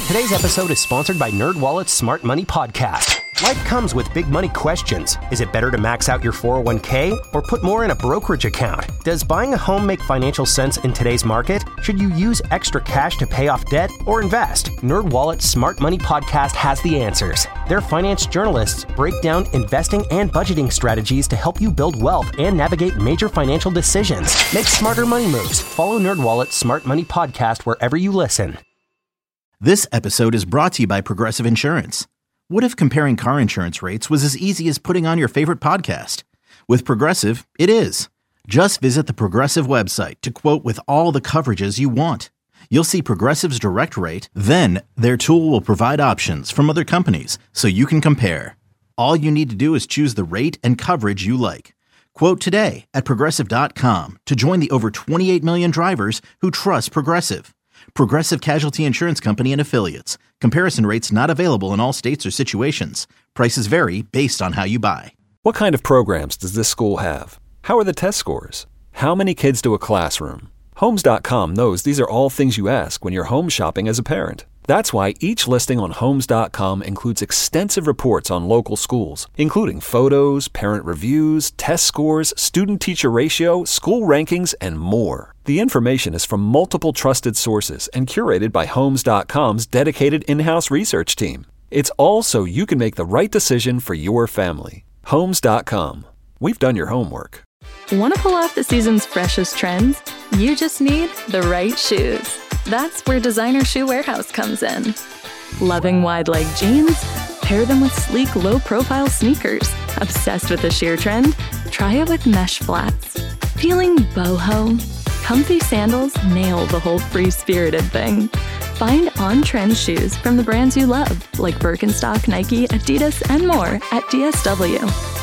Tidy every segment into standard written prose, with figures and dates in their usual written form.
Today's episode is sponsored by NerdWallet's Smart Money Podcast. Life comes with big money questions. Is it better to max out your 401k or put more in a brokerage account? Does buying a home make financial sense in today's market? Should you use extra cash to pay off debt or invest? NerdWallet's Smart Money Podcast has the answers. Their finance journalists break down investing and budgeting strategies to help you build wealth and navigate major financial decisions. Make smarter money moves. Follow NerdWallet's Smart Money Podcast wherever you listen. This episode is brought to you by Progressive Insurance. What if comparing car insurance rates was as easy as putting on your favorite podcast? With Progressive, it is. Just visit the Progressive website to quote with all the coverages you want. You'll see Progressive's direct rate, then their tool will provide options from other companies so you can compare. All you need to do is choose the rate and coverage you like. Quote today at Progressive.com to join the over 28 million drivers who trust Progressive. Progressive Casualty Insurance Company and Affiliates. Comparison rates not available in all states or situations. Prices vary based on how you buy. What kind of programs does this school have? How are the test scores? How many kids do a classroom? Homes.com knows these are all things you ask when you're home shopping as a parent. That's why each listing on Homes.com includes extensive reports on local schools, including photos, parent reviews, test scores, student-teacher ratio, school rankings, and more. The information is from multiple trusted sources and curated by Homes.com's dedicated in-house research team. It's all so you can make the right decision for your family. Homes.com. We've done your homework. Want to pull off the season's freshest trends? You just need the right shoes. That's where Designer Shoe Warehouse comes in. Loving wide-leg jeans? Pair them with sleek, low-profile sneakers. Obsessed with the sheer trend? Try it with mesh flats. Feeling boho? Comfy sandals nail the whole free-spirited thing. Find on-trend shoes from the brands you love, like Birkenstock, Nike, Adidas, and more at DSW.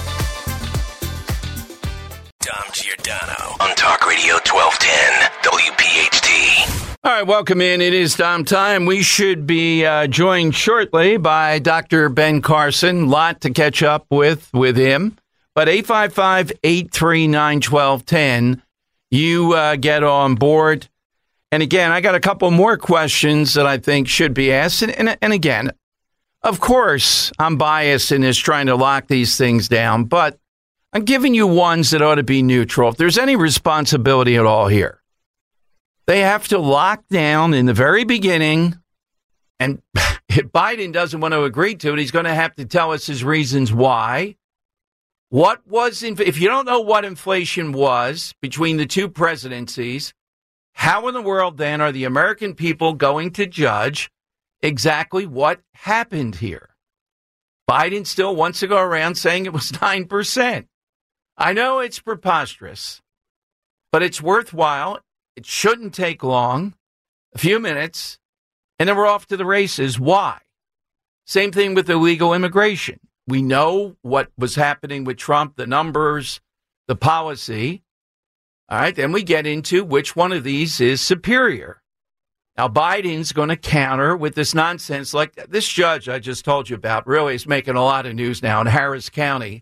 Dom Giordano on Talk Radio 1210 WPHT. All right, welcome in. It is Dom time. We should be joined shortly by Dr. Ben Carson. Lot to catch up with him. But 855-839-1210, you get on board. And again, I got a couple more questions that I think should be asked. And again, of course, I'm biased in this trying to lock these things down, but I'm giving you ones that ought to be neutral. If there's any responsibility at all here, they have to lock down in the very beginning, and if Biden doesn't want to agree to it, he's going to have to tell us his reasons why. What was, if you don't know what inflation was between the two presidencies, how in the world then are the American people going to judge exactly what happened here? Biden still wants to go around saying it was 9%. I know it's preposterous, but it's worthwhile. It shouldn't take long, a few minutes, and then we're off to the races. Why? Same thing with illegal immigration. We know what was happening with Trump, the numbers, the policy. All right, then we get into which one of these is superior. Now, Biden's going to counter with this nonsense like this judge I just told you about really is making a lot of news now in Harris County.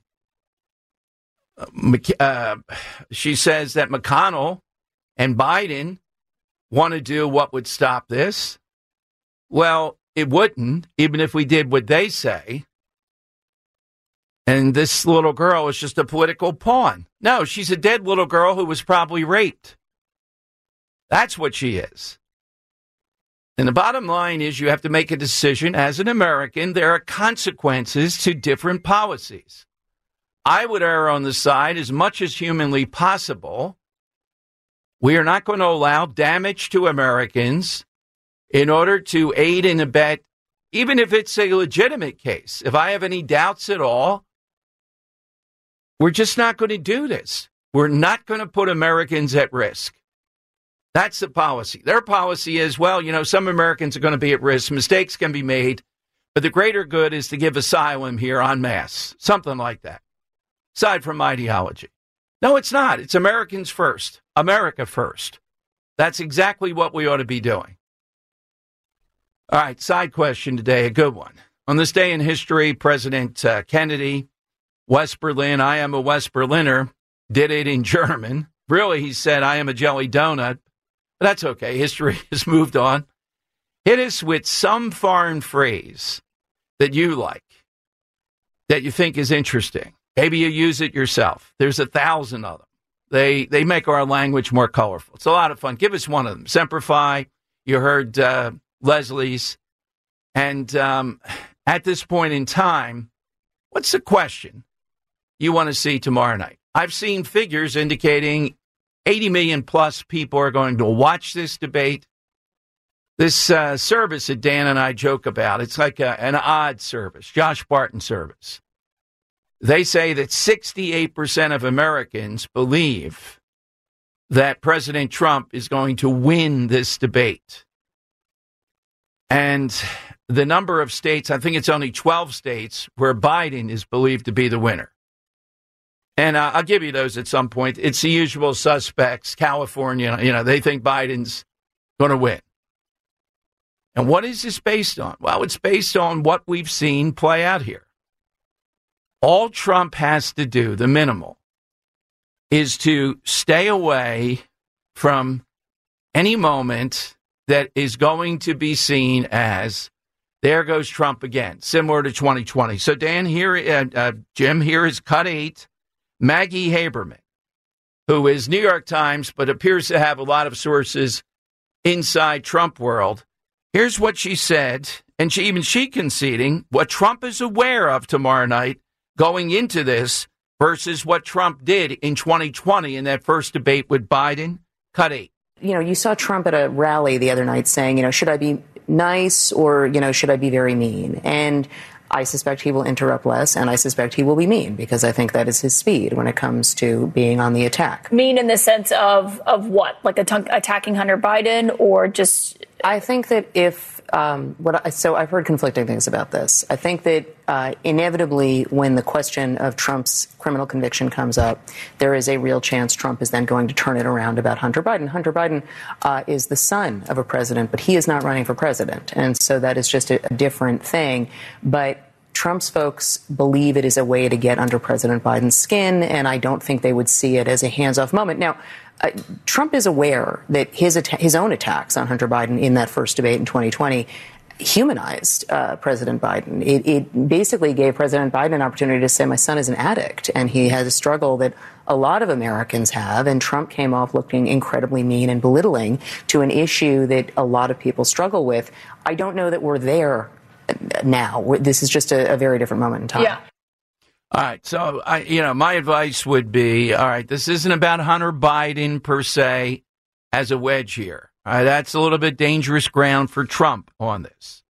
She says that McConnell and Biden want to do what would stop this. Well, it wouldn't, even if we did what they say. And this little girl is just a political pawn. No, she's a dead little girl who was probably raped. That's what she is. And the bottom line is you have to make a decision as an American. There are consequences to different policies. I would err on the side as much as humanly possible. We are not going to allow damage to Americans in order to aid and abet, even if it's a legitimate case. If I have any doubts at all, we're just not going to do this. We're not going to put Americans at risk. That's the policy. Their policy is, well, some Americans are going to be at risk. Mistakes can be made, but the greater good is to give asylum here en masse. Something like that. Aside from ideology. No, it's not. It's Americans first. America first. That's exactly what we ought to be doing. All right, side question today, a good one. On this day in history, President Kennedy, West Berlin, I am a West Berliner, did it in German. Really, he said, I am a jelly donut. But that's okay. History has moved on. Hit us with some foreign phrase that you like, that you think is interesting. Maybe you use it yourself. There's 1,000 of them. They make our language more colorful. It's a lot of fun. Give us one of them. Semper Fi. You heard Leslie's. And at this point in time, what's the question you want to see tomorrow night? I've seen figures indicating 80 million plus people are going to watch this debate. This service that Dan and I joke about, it's like an odd service, Josh Barton service. They say that 68% of Americans believe that President Trump is going to win this debate. And the number of states, I think it's only 12 states where Biden is believed to be the winner. And I'll give you those at some point. It's the usual suspects. California, they think Biden's going to win. And what is this based on? Well, it's based on what we've seen play out here. All Trump has to do, the minimal, is to stay away from any moment that is going to be seen as, there goes Trump again, similar to 2020. So, Dan, Jim, here is cut 8, Maggie Haberman, who is New York Times, but appears to have a lot of sources inside Trump world. Here's what she said, and she conceding what Trump is aware of tomorrow night going into this versus what Trump did in 2020 in that first debate with Biden. Cut 8. You saw Trump at a rally the other night saying, should I be nice or, should I be very mean? And I suspect he will interrupt less, and I suspect he will be mean, because I think that is his speed when it comes to being on the attack. Mean in the sense of what? Like attacking Hunter Biden, or just... I think that so I've heard conflicting things about this. I think that inevitably when the question of Trump's criminal conviction comes up, there is a real chance Trump is then going to turn it around about Hunter Biden. Hunter Biden is the son of a president, but he is not running for president. And so that is just a different thing. But Trump's folks believe it is a way to get under President Biden's skin, and I don't think they would see it as a hands-off moment. Now, Trump is aware that his own attacks on Hunter Biden in that first debate in 2020 humanized President Biden. It basically gave President Biden an opportunity to say, my son is an addict, and he has a struggle that a lot of Americans have, and Trump came off looking incredibly mean and belittling to an issue that a lot of people struggle with. I don't know that we're there now. This is just a very different moment in time. Yeah. All right. So, my advice would be, all right, this isn't about Hunter Biden per se as a wedge here. All right, that's a little bit dangerous ground for Trump on this.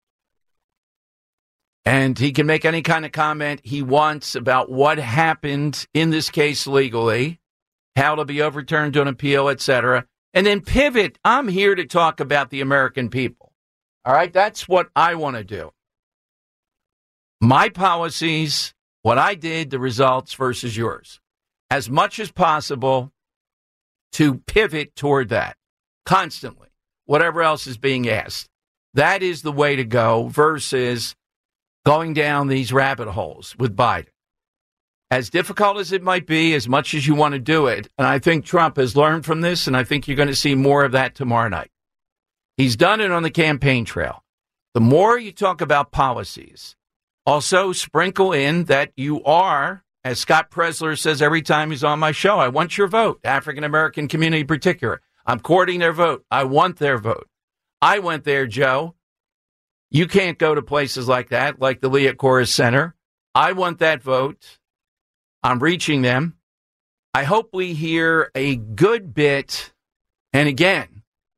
And he can make any kind of comment he wants about what happened in this case legally, how it'll be overturned on appeal, etc. And then pivot. I'm here to talk about the American people. All right, that's what I want to do. My policies, what I did, the results versus yours. As much as possible to pivot toward that constantly, whatever else is being asked. That is the way to go versus going down these rabbit holes with Biden. As difficult as it might be, as much as you want to do it, and I think Trump has learned from this, and I think you're going to see more of that tomorrow night. He's done it on the campaign trail. The more you talk about policies, also sprinkle in that you are, as Scott Presler says every time he's on my show, I want your vote, African-American community in particular. I'm courting their vote. I want their vote. I went there, Joe. You can't go to places like that, like the Leah Corus Center. I want that vote. I'm reaching them. I hope we hear a good bit. And again,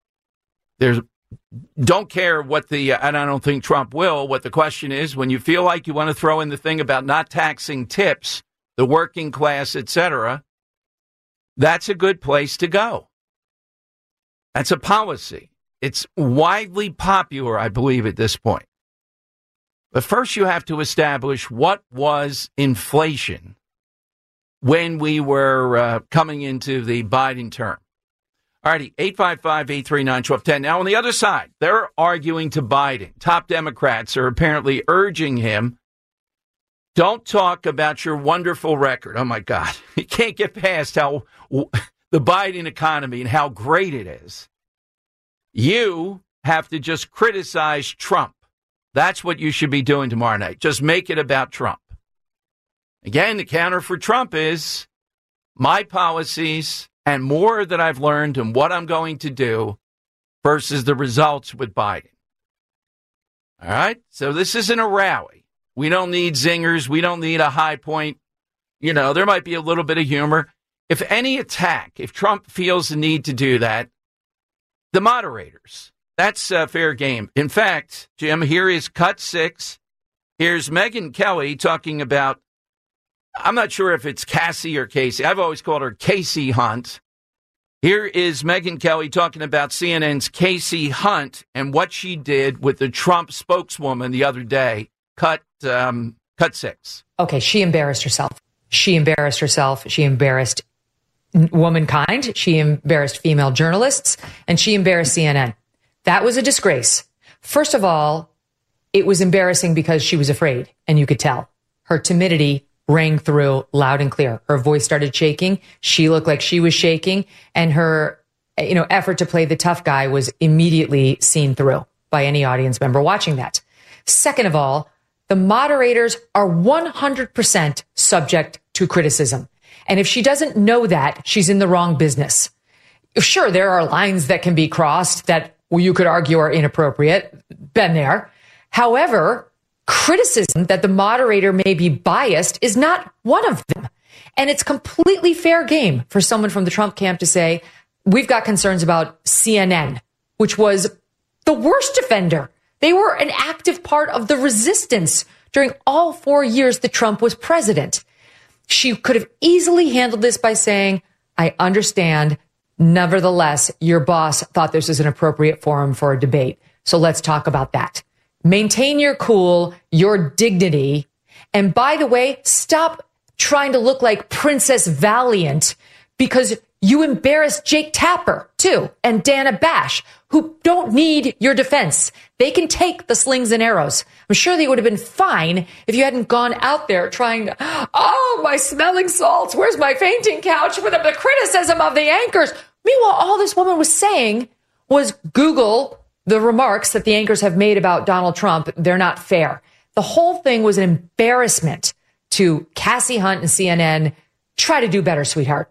don't care what and I don't think Trump will, what the question is, when you feel like you want to throw in the thing about not taxing tips, the working class, etc., that's a good place to go. That's a policy. It's widely popular, I believe, at this point. But first you have to establish what was inflation when we were coming into the Biden term. All righty, 855-839-1210. Now, on the other side, they're arguing to Biden. Top Democrats are apparently urging him, don't talk about your wonderful record. Oh, my God. You can't get past how the Biden economy and how great it is. You have to just criticize Trump. That's what you should be doing tomorrow night. Just make it about Trump. Again, the counter for Trump is my policies and more that I've learned and what I'm going to do versus the results with Biden. All right? So this isn't a rally. We don't need zingers. We don't need a high point. There might be a little bit of humor. If any attack, if Trump feels the need to do that, the moderators, that's fair game. In fact, Jim, here is cut 6. Here's Megyn Kelly talking about, I'm not sure if it's Cassie or Casey. I've always called her Casey Hunt. Here is Megyn Kelly talking about CNN's Casey Hunt and what she did with the Trump spokeswoman the other day. Cut 6. Okay, she embarrassed herself. She embarrassed womankind. She embarrassed female journalists, and she embarrassed CNN. That was a disgrace. First of all, it was embarrassing because she was afraid, and you could tell. Her timidity rang through loud and clear. Her voice started shaking. She looked like she was shaking, and her effort to play the tough guy was immediately seen through by any audience member watching that. Second of all, the moderators are 100% subject to criticism. And if she doesn't know that, she's in the wrong business. Sure, there are lines that can be crossed that you could argue are inappropriate. Been there. However, criticism that the moderator may be biased is not one of them. And it's completely fair game for someone from the Trump camp to say, we've got concerns about CNN, which was the worst offender. They were an active part of the resistance during all 4 years that Trump was president. She could have easily handled this by saying, I understand. Nevertheless, your boss thought this was an appropriate forum for a debate. So let's talk about that. Maintain your cool, your dignity. And by the way, stop trying to look like Princess Valiant because you embarrassed Jake Tapper, too, and Dana Bash, who don't need your defense. They can take the slings and arrows. I'm sure they would have been fine if you hadn't gone out there trying to, my smelling salts, where's my fainting couch, with the criticism of the anchors. Meanwhile, all this woman was saying was Google the remarks that the anchors have made about Donald Trump. They're not fair. The whole thing was an embarrassment to Cassie Hunt and CNN. Try to do better, sweetheart.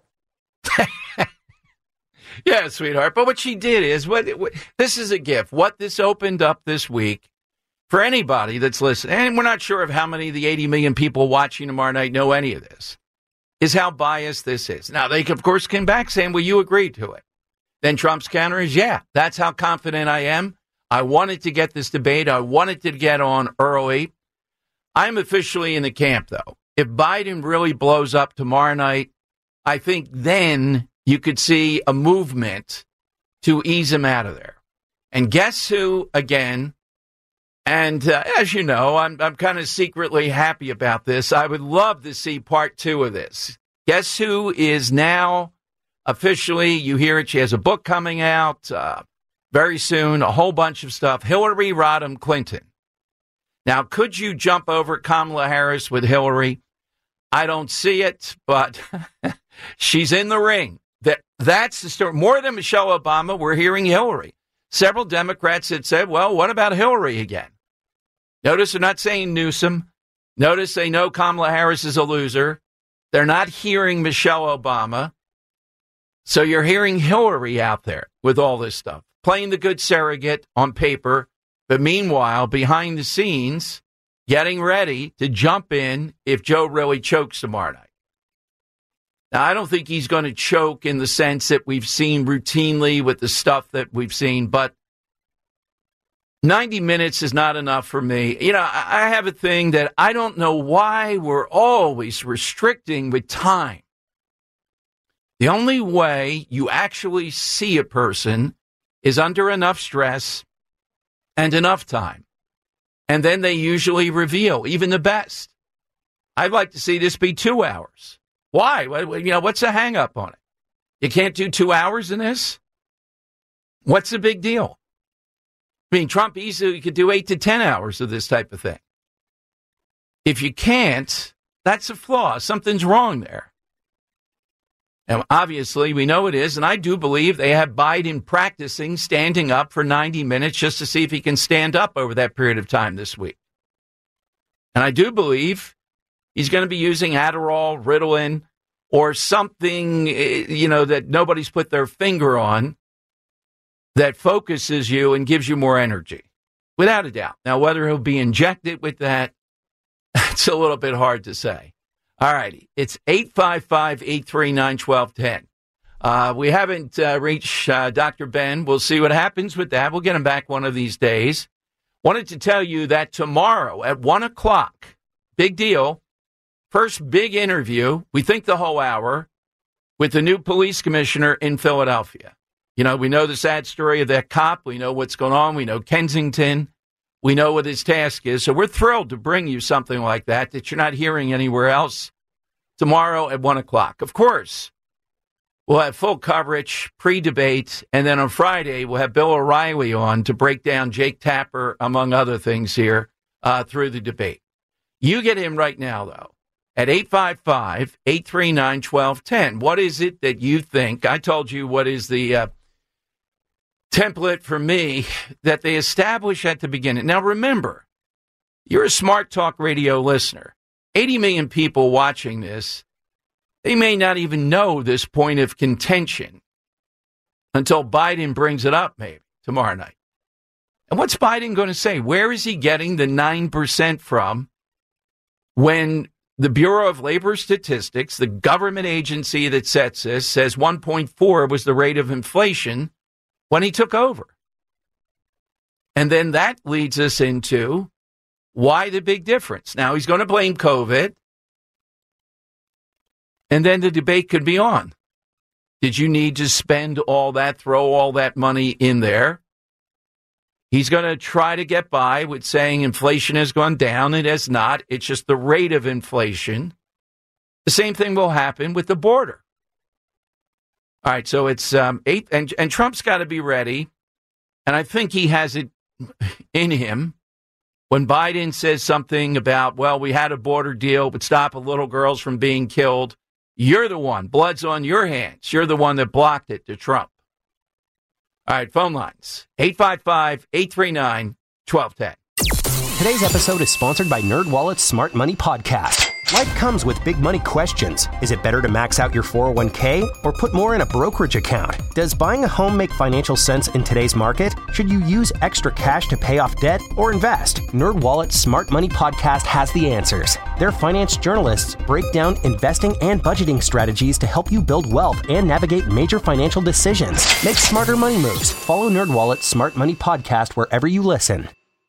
Yeah, sweetheart. But what she did is, this is a gift. What this opened up this week for anybody that's listening, and we're not sure of how many of the 80 million people watching tomorrow night know any of this, is how biased this is. Now, they, of course, came back saying, well, you agreed to it. Then Trump's counter is, yeah, that's how confident I am. I wanted to get this debate. I wanted to get on early. I'm officially in the camp, though. If Biden really blows up tomorrow night, I think then you could see a movement to ease him out of there. And guess who, again, and as you know, I'm kind of secretly happy about this. I would love to see part 2 of this. Guess who is now officially, you hear it, she has a book coming out very soon, a whole bunch of stuff. Hillary Rodham Clinton. Now, could you jump over Kamala Harris with Hillary? I don't see it, but she's in the ring. That's the story. More than Michelle Obama, we're hearing Hillary. Several Democrats had said, well, what about Hillary again? Notice they're not saying Newsom. Notice they know Kamala Harris is a loser. They're not hearing Michelle Obama. So you're hearing Hillary out there with all this stuff, playing the good surrogate on paper, but meanwhile, behind the scenes, getting ready to jump in if Joe really chokes tomorrow night. Now, I don't think he's going to choke in the sense that we've seen routinely with the stuff that we've seen, but 90 minutes is not enough for me. I have a thing that I don't know why we're always restricting with time. The only way you actually see a person is under enough stress and enough time. And then they usually reveal, even the best. I'd like to see this be 2 hours. Why? What's the hang up on it? You can't do 2 hours in this? What's the big deal? I mean, Trump easily could do 8 to 10 hours of this type of thing. If you can't, that's a flaw. Something's wrong there. And obviously, we know it is, and I do believe they have Biden practicing standing up for 90 minutes just to see if he can stand up over that period of time this week. And I do believe he's going to be using Adderall, Ritalin, or something, that nobody's put their finger on that focuses you and gives you more energy, without a doubt. Now, whether he'll be injected with that, it's a little bit hard to say. All righty. It's 855-839-1210. We haven't reached Dr. Ben. We'll see what happens with that. We'll get him back one of these days. Wanted to tell you that tomorrow at 1 o'clock, big deal, first big interview, we think the whole hour, with the new police commissioner in Philadelphia. We know the sad story of that cop. We know what's going on. We know Kensington. We know what his task is. So we're thrilled to bring you something like that you're not hearing anywhere else tomorrow at 1 o'clock. Of course, we'll have full coverage, pre-debate, and then on Friday, we'll have Bill O'Reilly on to break down Jake Tapper, among other things here, through the debate. You get him right now, though, at 855-839-1210. What is it that you think? I told you what is the template for me that they establish at the beginning. Now, remember, you're a Smart Talk Radio listener. 80 million people watching this, they may not even know this point of contention until Biden brings it up maybe tomorrow night. And what's Biden going to say? Where is he getting the 9% from when the Bureau of Labor Statistics, the government agency that sets this, says 1.4 was the rate of inflation when he took over? And then that leads us into why the big difference. Now, he's going to blame COVID, and then the debate could be on. Did you need to spend all that, throw all that money in there? He's going to try to get by with saying inflation has gone down. It has not. It's just the rate of inflation. The same thing will happen with the border. All right, so it's 8, and Trump's got to be ready, and I think he has it in him. When Biden says something about, well, we had a border deal, but stop little girls from being killed, you're the one. Blood's on your hands. You're the one that blocked it to Trump. All right, phone lines, 855-839-1210. Today's episode is sponsored by NerdWallet's Smart Money Podcast. Life comes with big money questions. Is it better to max out your 401k or put more in a brokerage account? Does buying a home make financial sense in today's market? Should you use extra cash to pay off debt or invest? NerdWallet's Smart Money Podcast has the answers. Their finance journalists break down investing and budgeting strategies to help you build wealth and navigate major financial decisions. Make smarter money moves. Follow NerdWallet's Smart Money Podcast wherever you listen.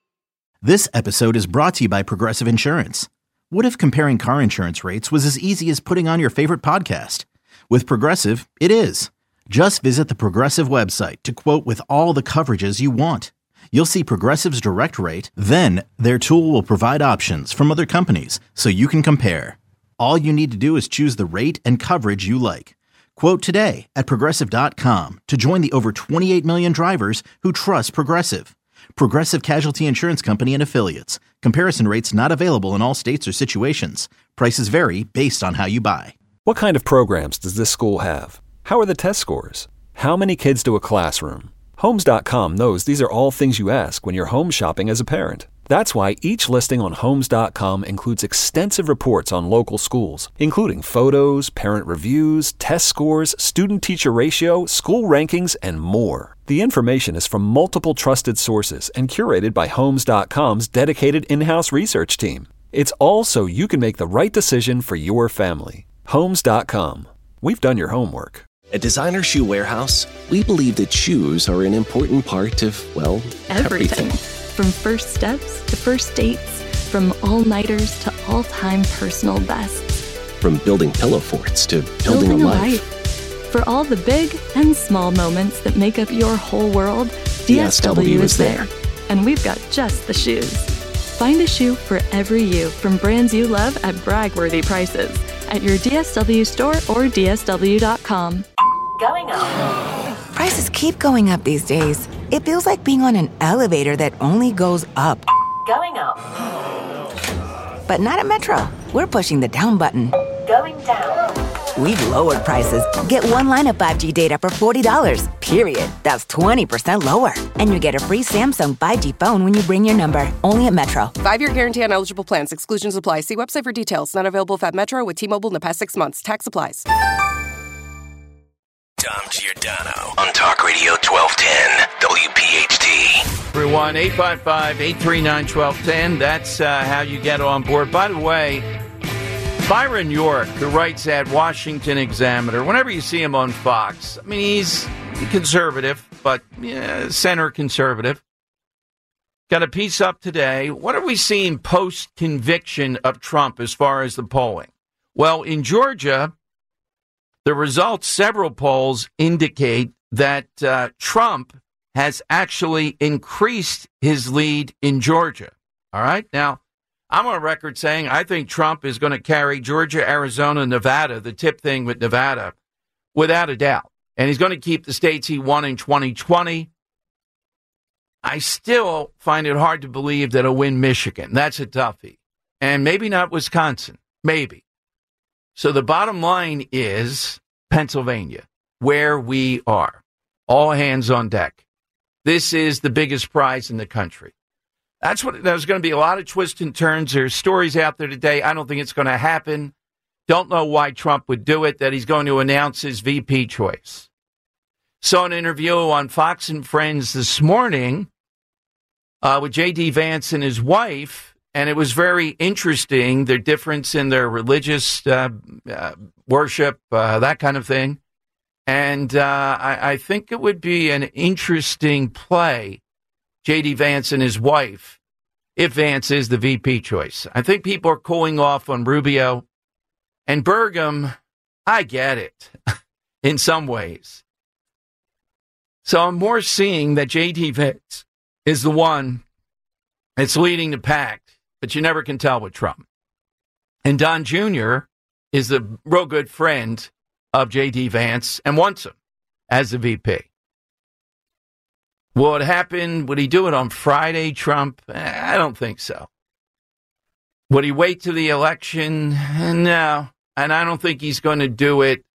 This episode is brought to you by Progressive Insurance. What if comparing car insurance rates was as easy as putting on your favorite podcast? With Progressive, it is. Just visit the Progressive website to quote with all the coverages you want. You'll see Progressive's direct rate, then their tool will provide options from other companies so you can compare. All you need to do is choose the rate and coverage you like. Quote today at Progressive.com to join the over 28 million drivers who trust Progressive. Progressive Casualty Insurance Company and Affiliates. Comparison rates not available in all states or situations. Prices vary based on how you buy. What kind of programs does this school have? How are the test scores? How many kids do a classroom? Homes.com knows these are all things you ask when you're home shopping as a parent. That's why each listing on Homes.com includes extensive reports on local schools, including photos, parent reviews, test scores, student-teacher ratio, school rankings, and more. The information is from multiple trusted sources and curated by Homes.com's dedicated in-house research team. It's all so you can make the right decision for your family. Homes.com. We've done your homework. At Designer Shoe Warehouse, we believe that shoes are an important part of, well, everything. From first steps to first dates, from all-nighters to all-time personal bests. From building pillow forts to building a life. For all the big and small moments that make up your whole world, DSW is there. And we've got just the shoes. Find a shoe for every you from brands you love at brag-worthy prices at your DSW store or DSW.com. Going up. Prices keep going up these days. It feels like being on an elevator that only goes up. Going up. But not at Metro. We're pushing the down button. Going down. We've lowered prices. Get one line of 5G data for $40, period. That's 20% lower. And you get a free Samsung 5G phone when you bring your number. Only at Metro. 5-year guarantee on eligible plans. Exclusions apply. See website for details. Not available at Metro with T-Mobile in the past 6 months. Tax applies. Tom Giordano on Talk Radio 1210 WPHT. 855-839-1210. That's how you get on board. By the way, Byron York, who writes at Washington Examiner, whenever you see him on Fox, I mean, he's conservative, but center conservative. Got a piece up today. What are we seeing post-conviction of Trump as far as the polling? Well, in Georgia, the results, several polls indicate that Trump has actually increased his lead in Georgia. All right? Now, I'm on record saying I think Trump is going to carry Georgia, Arizona, Nevada, the tip thing with Nevada, without a doubt. And he's going to keep the states he won in 2020. I still find it hard to believe that he'll win Michigan. That's a toughie. And maybe not Wisconsin. Maybe. So the bottom line is Pennsylvania, where we are. All hands on deck. This is the biggest prize in the country. There's going to be a lot of twists and turns. There's stories out there today. I don't think it's going to happen. Don't know why Trump would do it, that he's going to announce his VP choice. Saw an interview on Fox and Friends this morning with J.D. Vance and his wife, and it was very interesting, their difference in their religious worship, that kind of thing. And I think it would be an interesting play, J.D. Vance and his wife, if Vance is the VP choice. I think people are cooling off on Rubio. And Burgum, I get it, in some ways. So I'm more seeing that J.D. Vance is the one that's leading the pack, but you never can tell with Trump. And Don Jr. is a real good friend of J.D. Vance and wants him as the VP. Will it happen? Would he do it on Friday, Trump? I don't think so. Would he wait to the election? No. And I don't think he's going to do it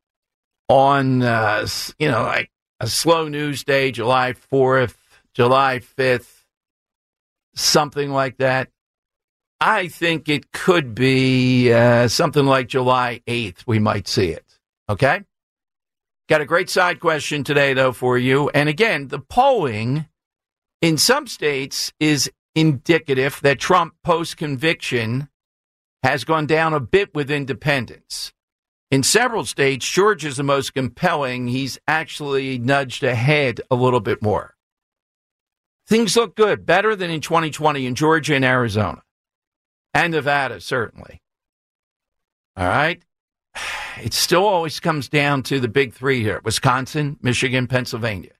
on, like a slow news day, July 4th, July 5th, something like that. I think it could be something like July 8th. We might see it. Okay? Got a great side question today, though, for you. And again, the polling in some states is indicative that Trump post-conviction has gone down a bit with independents. In several states, Georgia's the most compelling. He's actually nudged ahead a little bit more. Things look good, better than in 2020 in Georgia and Arizona. And Nevada, certainly. All right? It still always comes down to the big three here. Wisconsin, Michigan, Pennsylvania.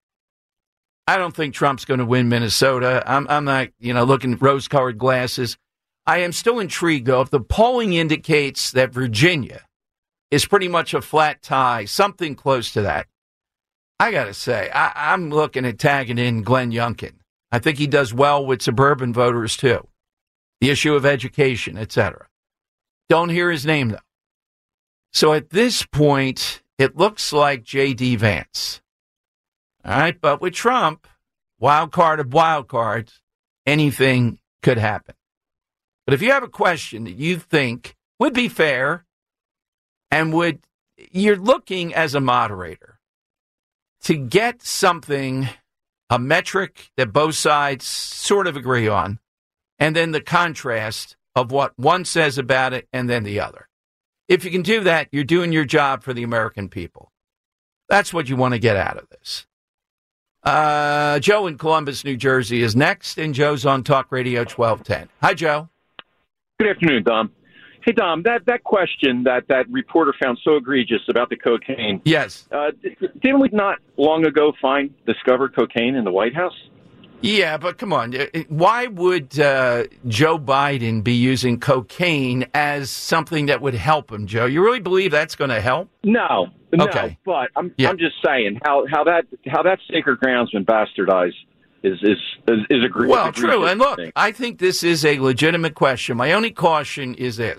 I don't think Trump's going to win Minnesota. I'm not, looking at rose-colored glasses. I am still intrigued, though. If the polling indicates that Virginia is pretty much a flat tie, something close to that, I got to say, I'm looking at tagging in Glenn Youngkin. I think he does well with suburban voters, too. The issue of education, etc. Don't hear his name, though. So at this point, it looks like J.D. Vance. All right, but with Trump, wild card of wild cards, anything could happen. But if you have a question that you think would be fair and you're looking as a moderator to get something, a metric that both sides sort of agree on, and then the contrast of what one says about it and then the other. If you can do that, you're doing your job for the American people. That's what you want to get out of this. Joe in Columbus, New Jersey is next, and Joe's on Talk Radio 1210. Hi, Joe. Good afternoon, Dom. Hey, Dom, that question that reporter found so egregious about the cocaine. Yes. Didn't we not long ago discover cocaine in the White House? Yeah, but come on. Why would Joe Biden be using cocaine as something that would help him, Joe? You really believe that's going to help? No. Okay. But I'm just saying how that sacred ground's been bastardized is a great. Well, true. And look, I think this is a legitimate question. My only caution is this: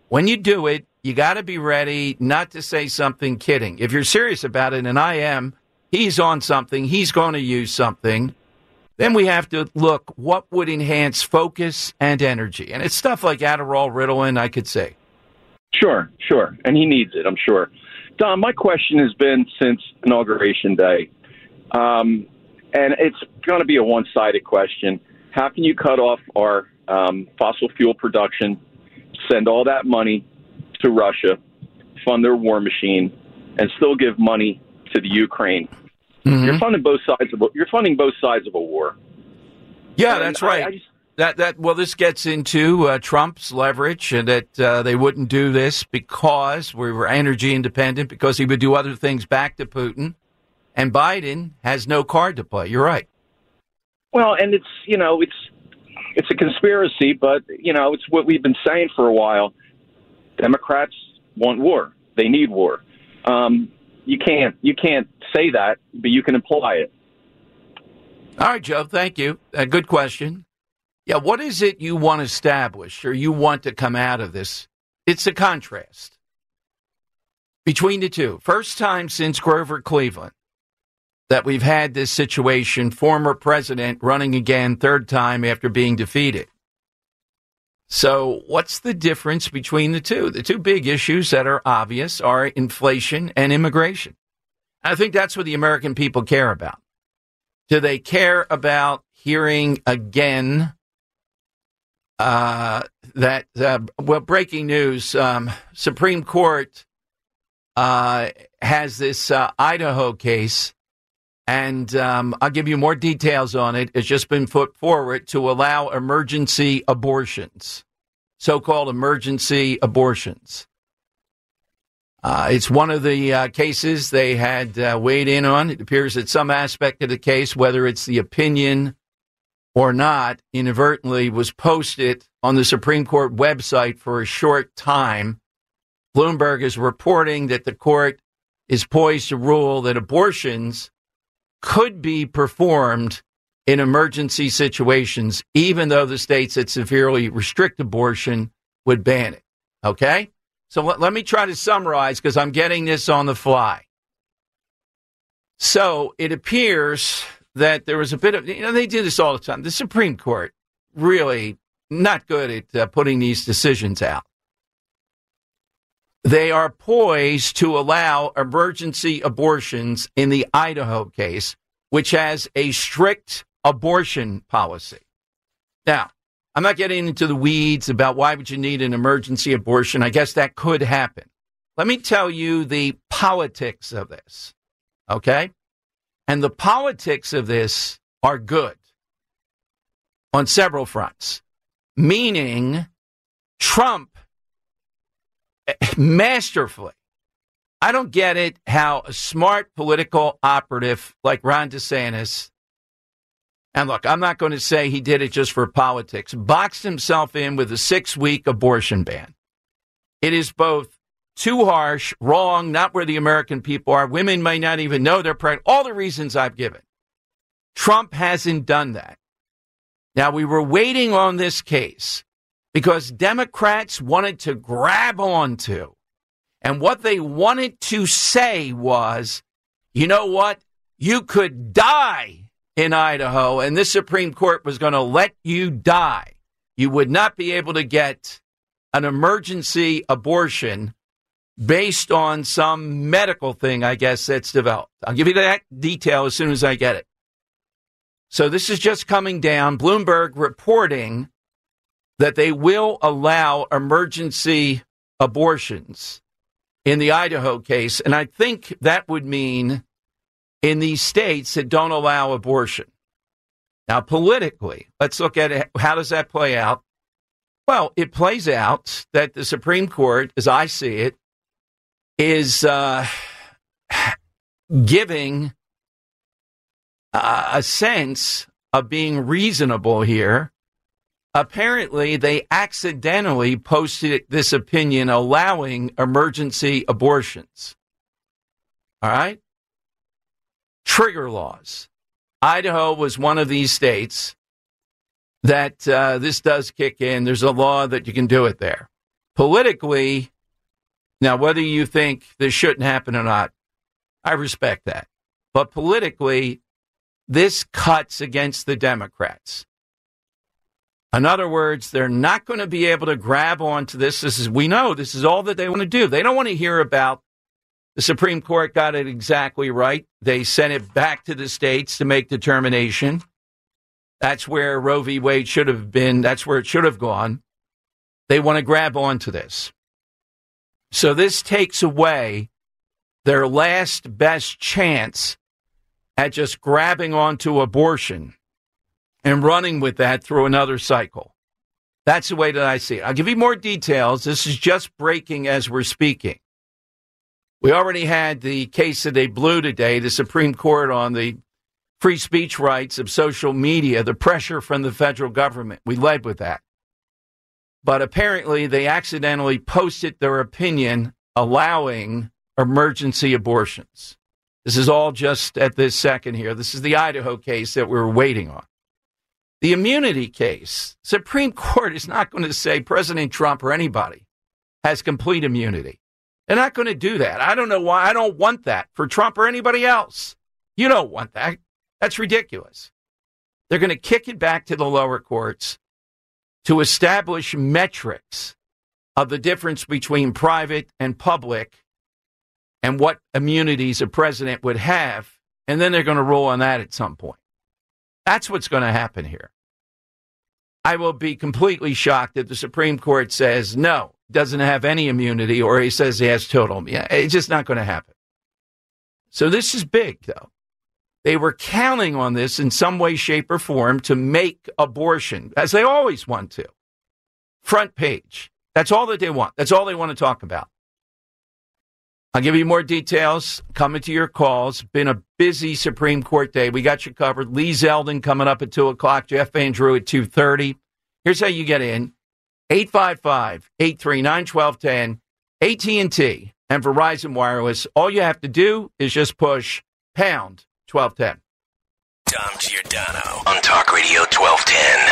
when you do it, you got to be ready not to say something kidding. If you're serious about it, and I am, he's on something, he's going to use something, then we have to look what would enhance focus and energy. And it's stuff like Adderall, Ritalin, I could say. Sure. And he needs it, I'm sure. Dom, my question has been since Inauguration Day, and it's going to be a one-sided question. How can you cut off our fossil fuel production, send all that money to Russia, fund their war machine, and still give money to the Ukraine? Mm-hmm. You're funding both sides of a war. Yeah, and that's right. Well, this gets into Trump's leverage, and that they wouldn't do this because we were energy independent, because he would do other things back to Putin, and Biden has no card to play. You're right. Well, and it's a conspiracy, but it's what we've been saying for a while. Democrats want war; they need war. You can't say that, but you can imply it. All right, Joe. Thank you. Good question. Yeah, what is it you want established or you want to come out of this? It's a contrast between the two. First time since Grover Cleveland that we've had this situation, former president running again, third time after being defeated. So what's the difference between the two? The two big issues that are obvious are inflation and immigration. I think that's what the American people care about. Do they care about hearing again breaking news, Supreme Court has this Idaho case, and I'll give you more details on it. It's just been put forward to allow emergency abortions, so-called emergency abortions. It's one of the cases they had weighed in on. It appears that some aspect of the case, whether it's the opinion or not, inadvertently was posted on the Supreme Court website for a short time. Bloomberg is reporting that the court is poised to rule that abortions could be performed in emergency situations, even though the states that severely restrict abortion would ban it. Okay? So let me try to summarize, because I'm getting this on the fly. So it appears that there was a bit of, they do this all the time. The Supreme Court really not good at putting these decisions out. They are poised to allow emergency abortions in the Idaho case, which has a strict abortion policy. Now, I'm not getting into the weeds about why would you need an emergency abortion. I guess that could happen. Let me tell you the politics of this, okay? And the politics of this are good on several fronts, meaning Trump masterfully. I don't get it how a smart political operative like Ron DeSantis, and look, I'm not going to say he did it just for politics, boxed himself in with a 6-week abortion ban. It is both too harsh, wrong, not where the American people are. Women may not even know they're pregnant. All the reasons I've given. Trump hasn't done that. Now, we were waiting on this case because Democrats wanted to grab onto, and what they wanted to say was, you know what? You could die in Idaho, and this Supreme Court was going to let you die. You would not be able to get an emergency abortion based on some medical thing, I guess, that's developed. I'll give you that detail as soon as I get it. So this is just coming down. Bloomberg reporting that they will allow emergency abortions in the Idaho case. And I think that would mean in these states that don't allow abortion. Now, politically, let's look at it. How does that play out? Well, it plays out that the Supreme Court, as I see it, is giving a sense of being reasonable here. Apparently, they accidentally posted this opinion allowing emergency abortions. All right? Trigger laws. Idaho was one of these states that this does kick in. There's a law that you can do it there. Politically, now, whether you think this shouldn't happen or not, I respect that. But politically, this cuts against the Democrats. In other words, they're not going to be able to grab onto this. We know this is all that they want to do. They don't want to hear about the Supreme Court got it exactly right. They sent it back to the states to make determination. That's where Roe v. Wade should have been. That's where it should have gone. They want to grab onto this. So this takes away their last best chance at just grabbing onto abortion and running with that through another cycle. That's the way that I see it. I'll give you more details. This is just breaking as we're speaking. We already had the case that they blew today, the Supreme Court on the free speech rights of social media, the pressure from the federal government. We led with that. But apparently they accidentally posted their opinion allowing emergency abortions. This is all just at this second here. This is the Idaho case that we're waiting on. The immunity case, Supreme Court is not going to say President Trump or anybody has complete immunity. They're not going to do that. I don't know why. I don't want that for Trump or anybody else. You don't want that. That's ridiculous. They're going to kick it back to the lower courts to establish metrics of the difference between private and public and what immunities a president would have, and then they're going to rule on that at some point. That's what's going to happen here. I will be completely shocked if the Supreme Court says no, doesn't have any immunity, or he says he has total immunity. It's just not going to happen. So this is big, though. They were counting on this in some way, shape, or form to make abortion, as they always want to, front page. That's all that they want. That's all they want to talk about. I'll give you more details coming to your calls. Been a busy Supreme Court day. We got you covered. Lee Zeldin coming up at 2 o'clock. Jeff Van Drew at 2:30. Here's how you get in. 855-839-1210, AT&T, and Verizon Wireless. All you have to do is just push pound 1210. Dom Giordano on Talk Radio 1210,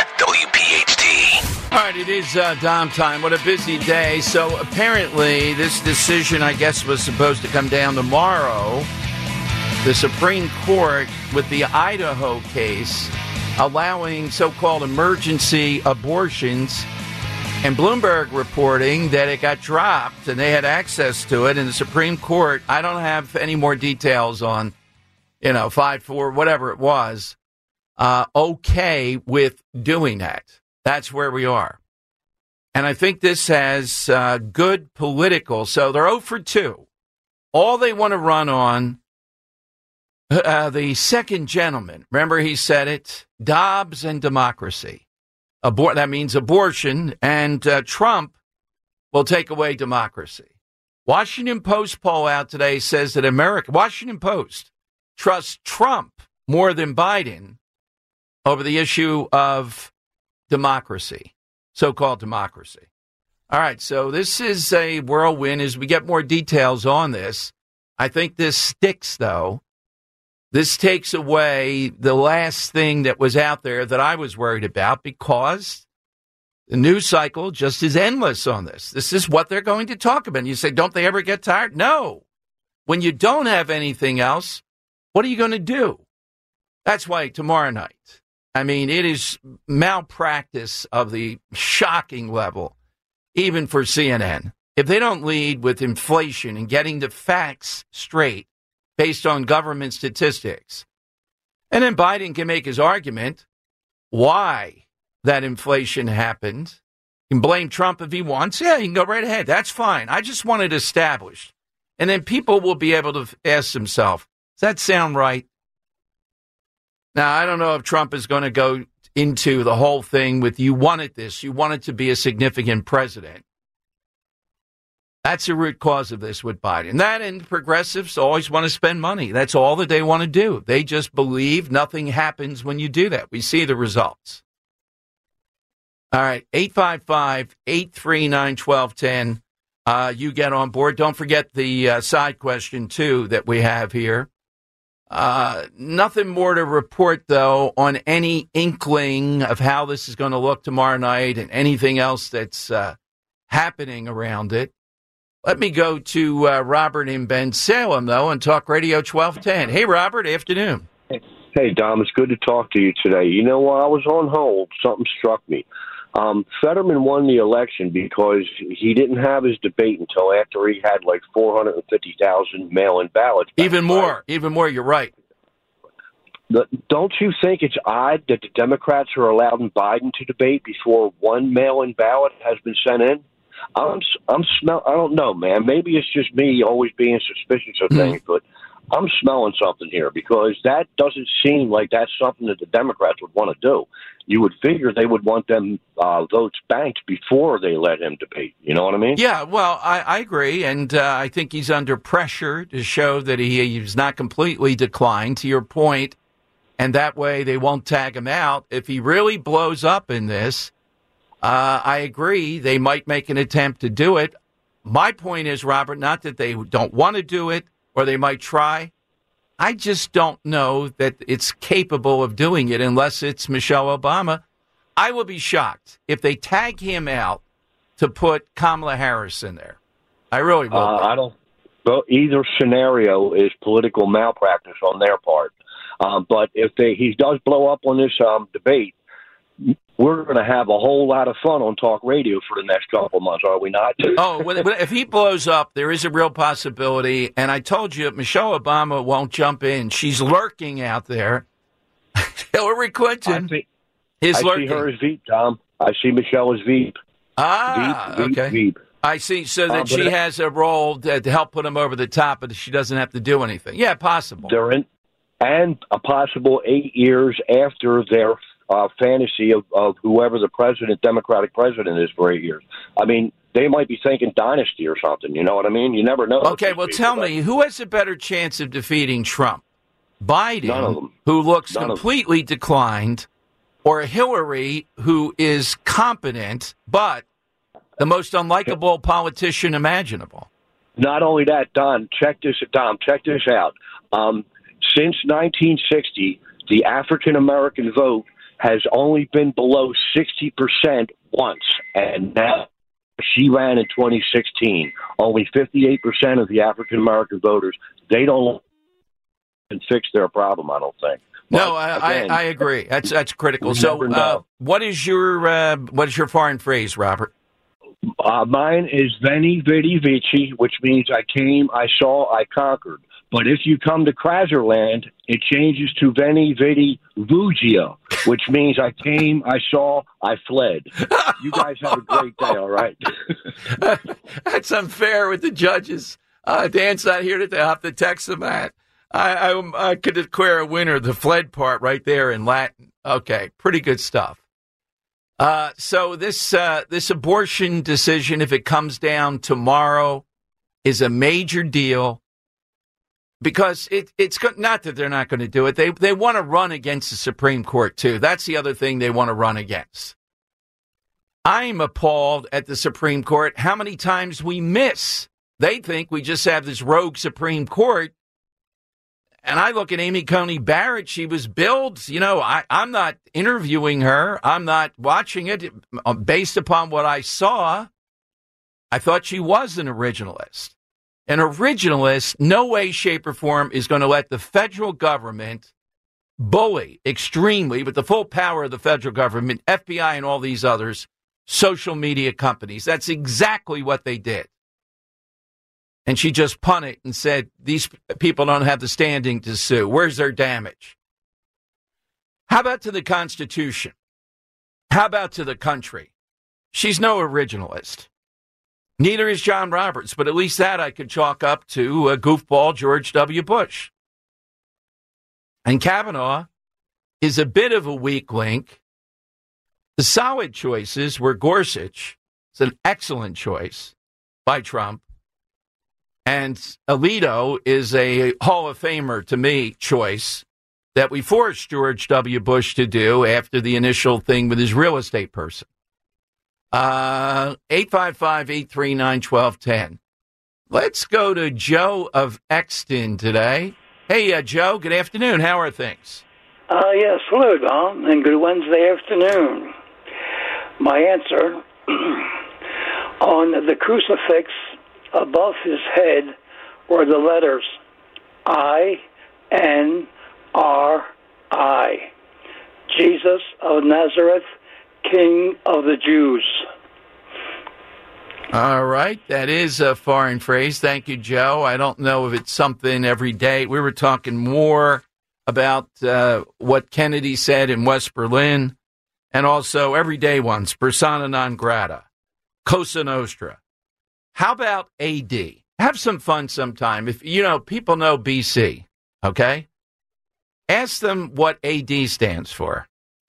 WPHT. All right, it is Dom time. What a busy day. So apparently this decision, I guess, was supposed to come down tomorrow. The Supreme Court with the Idaho case allowing so-called emergency abortions, and Bloomberg reporting that it got dropped and they had access to it in the Supreme Court. I don't have any more details on 5-4, whatever it was, okay with doing that. That's where we are. And I think this has good political. So they're 0 for 2. All they want to run on, the second gentleman, remember he said it, Dobbs and democracy. That means abortion, and Trump will take away democracy. Washington Post poll out today says that Washington Post trusts Trump more than Biden over the issue of democracy, so-called democracy. All right, so this is a whirlwind as we get more details on this. I think this sticks, though. This takes away the last thing that was out there that I was worried about, because the news cycle just is endless on this. This is what they're going to talk about. And you say, don't they ever get tired? No. When you don't have anything else, what are you going to do? That's why tomorrow night, it is malpractice of the shocking level, even for CNN. If they don't lead with inflation and getting the facts straight based on government statistics, and then Biden can make his argument why that inflation happened. He can blame Trump if he wants. Yeah, he can go right ahead. That's fine. I just want it established. And then people will be able to ask themselves, does that sound right? Now, I don't know if Trump is going to go into the whole thing with you wanted this. You wanted to be a significant president. That's the root cause of this with Biden. That and progressives always want to spend money. That's all that they want to do. They just believe nothing happens when you do that. We see the results. All right, 855-839-1210. You get on board. Don't forget the side question, too, that we have here. Nothing more to report, though, on any inkling of how this is going to look tomorrow night and anything else that's happening around it. Let me go to Robert in Bensalem, though, on Talk Radio 1210. Hey, Robert, afternoon. Hey, Dom, it's good to talk to you today. You know, while I was on hold, something struck me. Fetterman won the election because he didn't have his debate until after he had like 450,000 mail-in ballots. Even more, you're right. Don't you think it's odd that the Democrats are allowing Biden to debate before one mail-in ballot has been sent in? I don't know, man. Maybe it's just me always being suspicious of things, but I'm smelling something here because that doesn't seem like that's something that the Democrats would want to do. You would figure they would want them votes banked before they let him debate. You know what I mean? Yeah, well, I agree, and I think he's under pressure to show that he's not completely declined, to your point, and that way they won't tag him out. If he really blows up in this, I agree, they might make an attempt to do it. My point is, Robert, not that they don't want to do it, or they might try. I just don't know that it's capable of doing it unless it's Michelle Obama. I will be shocked if they tag him out to put Kamala Harris in there. I really will. I don't. Well, either scenario is political malpractice on their part. But if he does blow up on this debate, we're going to have a whole lot of fun on talk radio for the next couple of months, are we not? Oh, well, if he blows up, there is a real possibility. And I told you, Michelle Obama won't jump in. She's lurking out there. Hillary Clinton is lurking. I see her as Veep, Tom. I see Michelle as Veep. Veep, okay. Veep. I see. So that she has a role to help put him over the top, but she doesn't have to do anything. Yeah, possible. And a possible 8 years after their fantasy of whoever the Democratic president is for 8 years. I mean, they might be thinking dynasty or something. You know what I mean? You never know. Okay, well, tell me, who has a better chance of defeating Trump? Biden, who looks completely declined, or Hillary, who is competent, but the most unlikable politician imaginable? Not only that, Dom, check this out. Since 1960, the African-American vote has only been below 60% once, and now she ran in 2016. Only 58% of the African-American voters, they don't fix their problem, I don't think. No, I agree. That's critical. So what is your foreign phrase, Robert? Mine is Veni, Vidi, Vici, which means I came, I saw, I conquered. But if you come to Kraserland, it changes to Veni, Vidi, Vugia, which means I came, I saw, I fled. You guys have a great day, all right? That's unfair with the judges. Dan's not here today. I'll have to text him that. I could declare a winner, the fled part right there in Latin. Okay, pretty good stuff. So this abortion decision, if it comes down tomorrow, is a major deal. Because it's not that they're not going to do it. They want to run against the Supreme Court, too. That's the other thing they want to run against. I'm appalled at the Supreme Court how many times we miss. They think we just have this rogue Supreme Court. And I look at Amy Coney Barrett. She was billed. You know, I'm not interviewing her. I'm not watching it. Based upon what I saw, I thought she was an originalist. An originalist, no way, shape, or form is going to let the federal government bully extremely, with the full power of the federal government, FBI and all these others, social media companies. That's exactly what they did. And she just punted and said, these people don't have the standing to sue. Where's their damage? How about to the Constitution? How about to the country? She's no originalist. Neither is John Roberts, but at least that I could chalk up to goofball George W. Bush. And Kavanaugh is a bit of a weak link. The solid choices were Gorsuch. It's an excellent choice by Trump. And Alito is a Hall of Famer, to me, choice that we forced George W. Bush to do after the initial thing with his real estate person. 855-839-1210. Let's go to Joe of Exton today. Hey, Joe, good afternoon. How are things? Yes, hello, Dom, and good Wednesday afternoon. My answer, On the crucifix above his head were the letters I-N-R-I. Jesus of Nazareth, King of the Jews. All right. That is a foreign phrase. Thank you, Joe. I don't know if it's something every day. We were talking more about what Kennedy said in West Berlin, and also everyday ones, persona non grata, Cosa Nostra. How about AD? Have some fun sometime. If people know BC, okay? Ask them what AD stands for.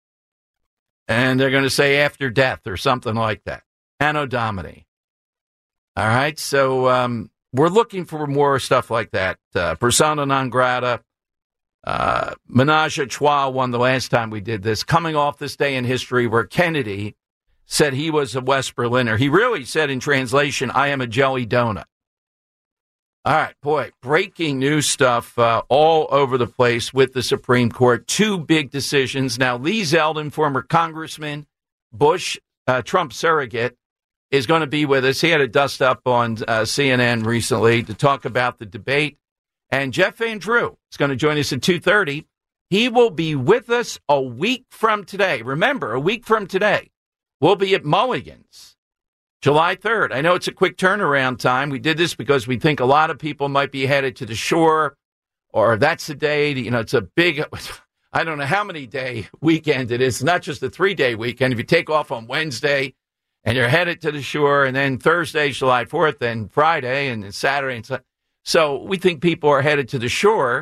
And they're going to say after death or something like that. Anno Domini. All right, so we're looking for more stuff like that. Persona non grata. Menage a trois won the last time we did this. Coming off this day in history where Kennedy said he was a West Berliner. He really said in translation, I am a jelly donut. All right, boy, breaking news stuff all over the place with the Supreme Court. Two big decisions. Now, Lee Zeldin, former congressman, Trump surrogate, is going to be with us. He had a dust up on CNN recently to talk about the debate. And Jeff Van Drew is going to join us at 2:30. He will be with us a week from today. Remember, a week from today, we'll be at Mulligan's, July 3rd. I know it's a quick turnaround time. We did this because we think a lot of people might be headed to the shore, or that's the day. It's a big, I don't know how many day weekend it is. It's not just a 3-day weekend. If you take off on Wednesday and you're headed to the shore, and then Thursday, July 4th, and Friday, and then Saturday, and Sunday. So we think people are headed to the shore.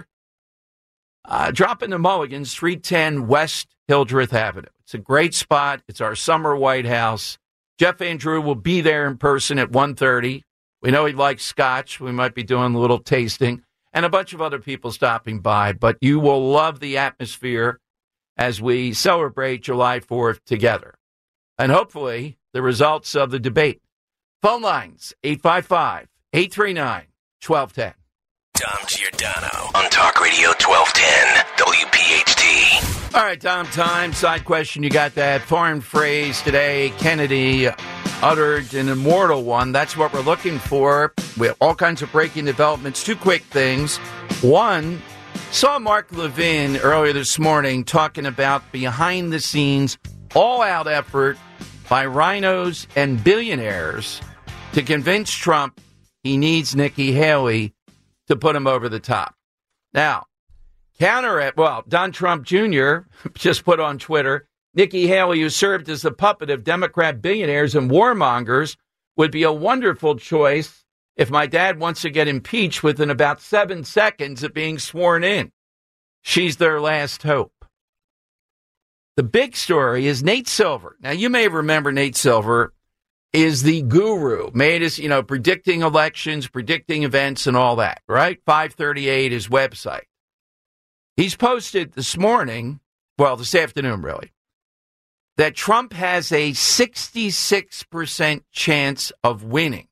Drop into Mulligan's, 310 West Hildreth Avenue. It's a great spot. It's our summer White House. Jeff Van Drew will be there in person at 1:30. We know he likes scotch. We might be doing a little tasting, and a bunch of other people stopping by. But you will love the atmosphere as we celebrate July 4th together. And hopefully the results of the debate. Phone lines, 855-839-1210. Dom Giordano on Talk Radio 1210 WPHT. All right, Dom time. Side question. You got that foreign phrase today. Kennedy uttered an immortal one. That's what we're looking for. We have all kinds of breaking developments. Two quick things. One, saw Mark Levin earlier this morning talking about behind the scenes, all-out effort by rhinos and billionaires to convince Trump he needs Nikki Haley to put him over the top. Now, Don Trump Jr. just put on Twitter, Nikki Haley, who served as the puppet of Democrat billionaires and warmongers, would be a wonderful choice if my dad wants to get impeached within about 7 seconds of being sworn in. She's their last hope. The big story is Nate Silver. Now, you may remember Nate Silver is the guru, made us, predicting elections, predicting events and all that, right? 538, his website. He's posted this afternoon, really, that Trump has a 66% chance of winning.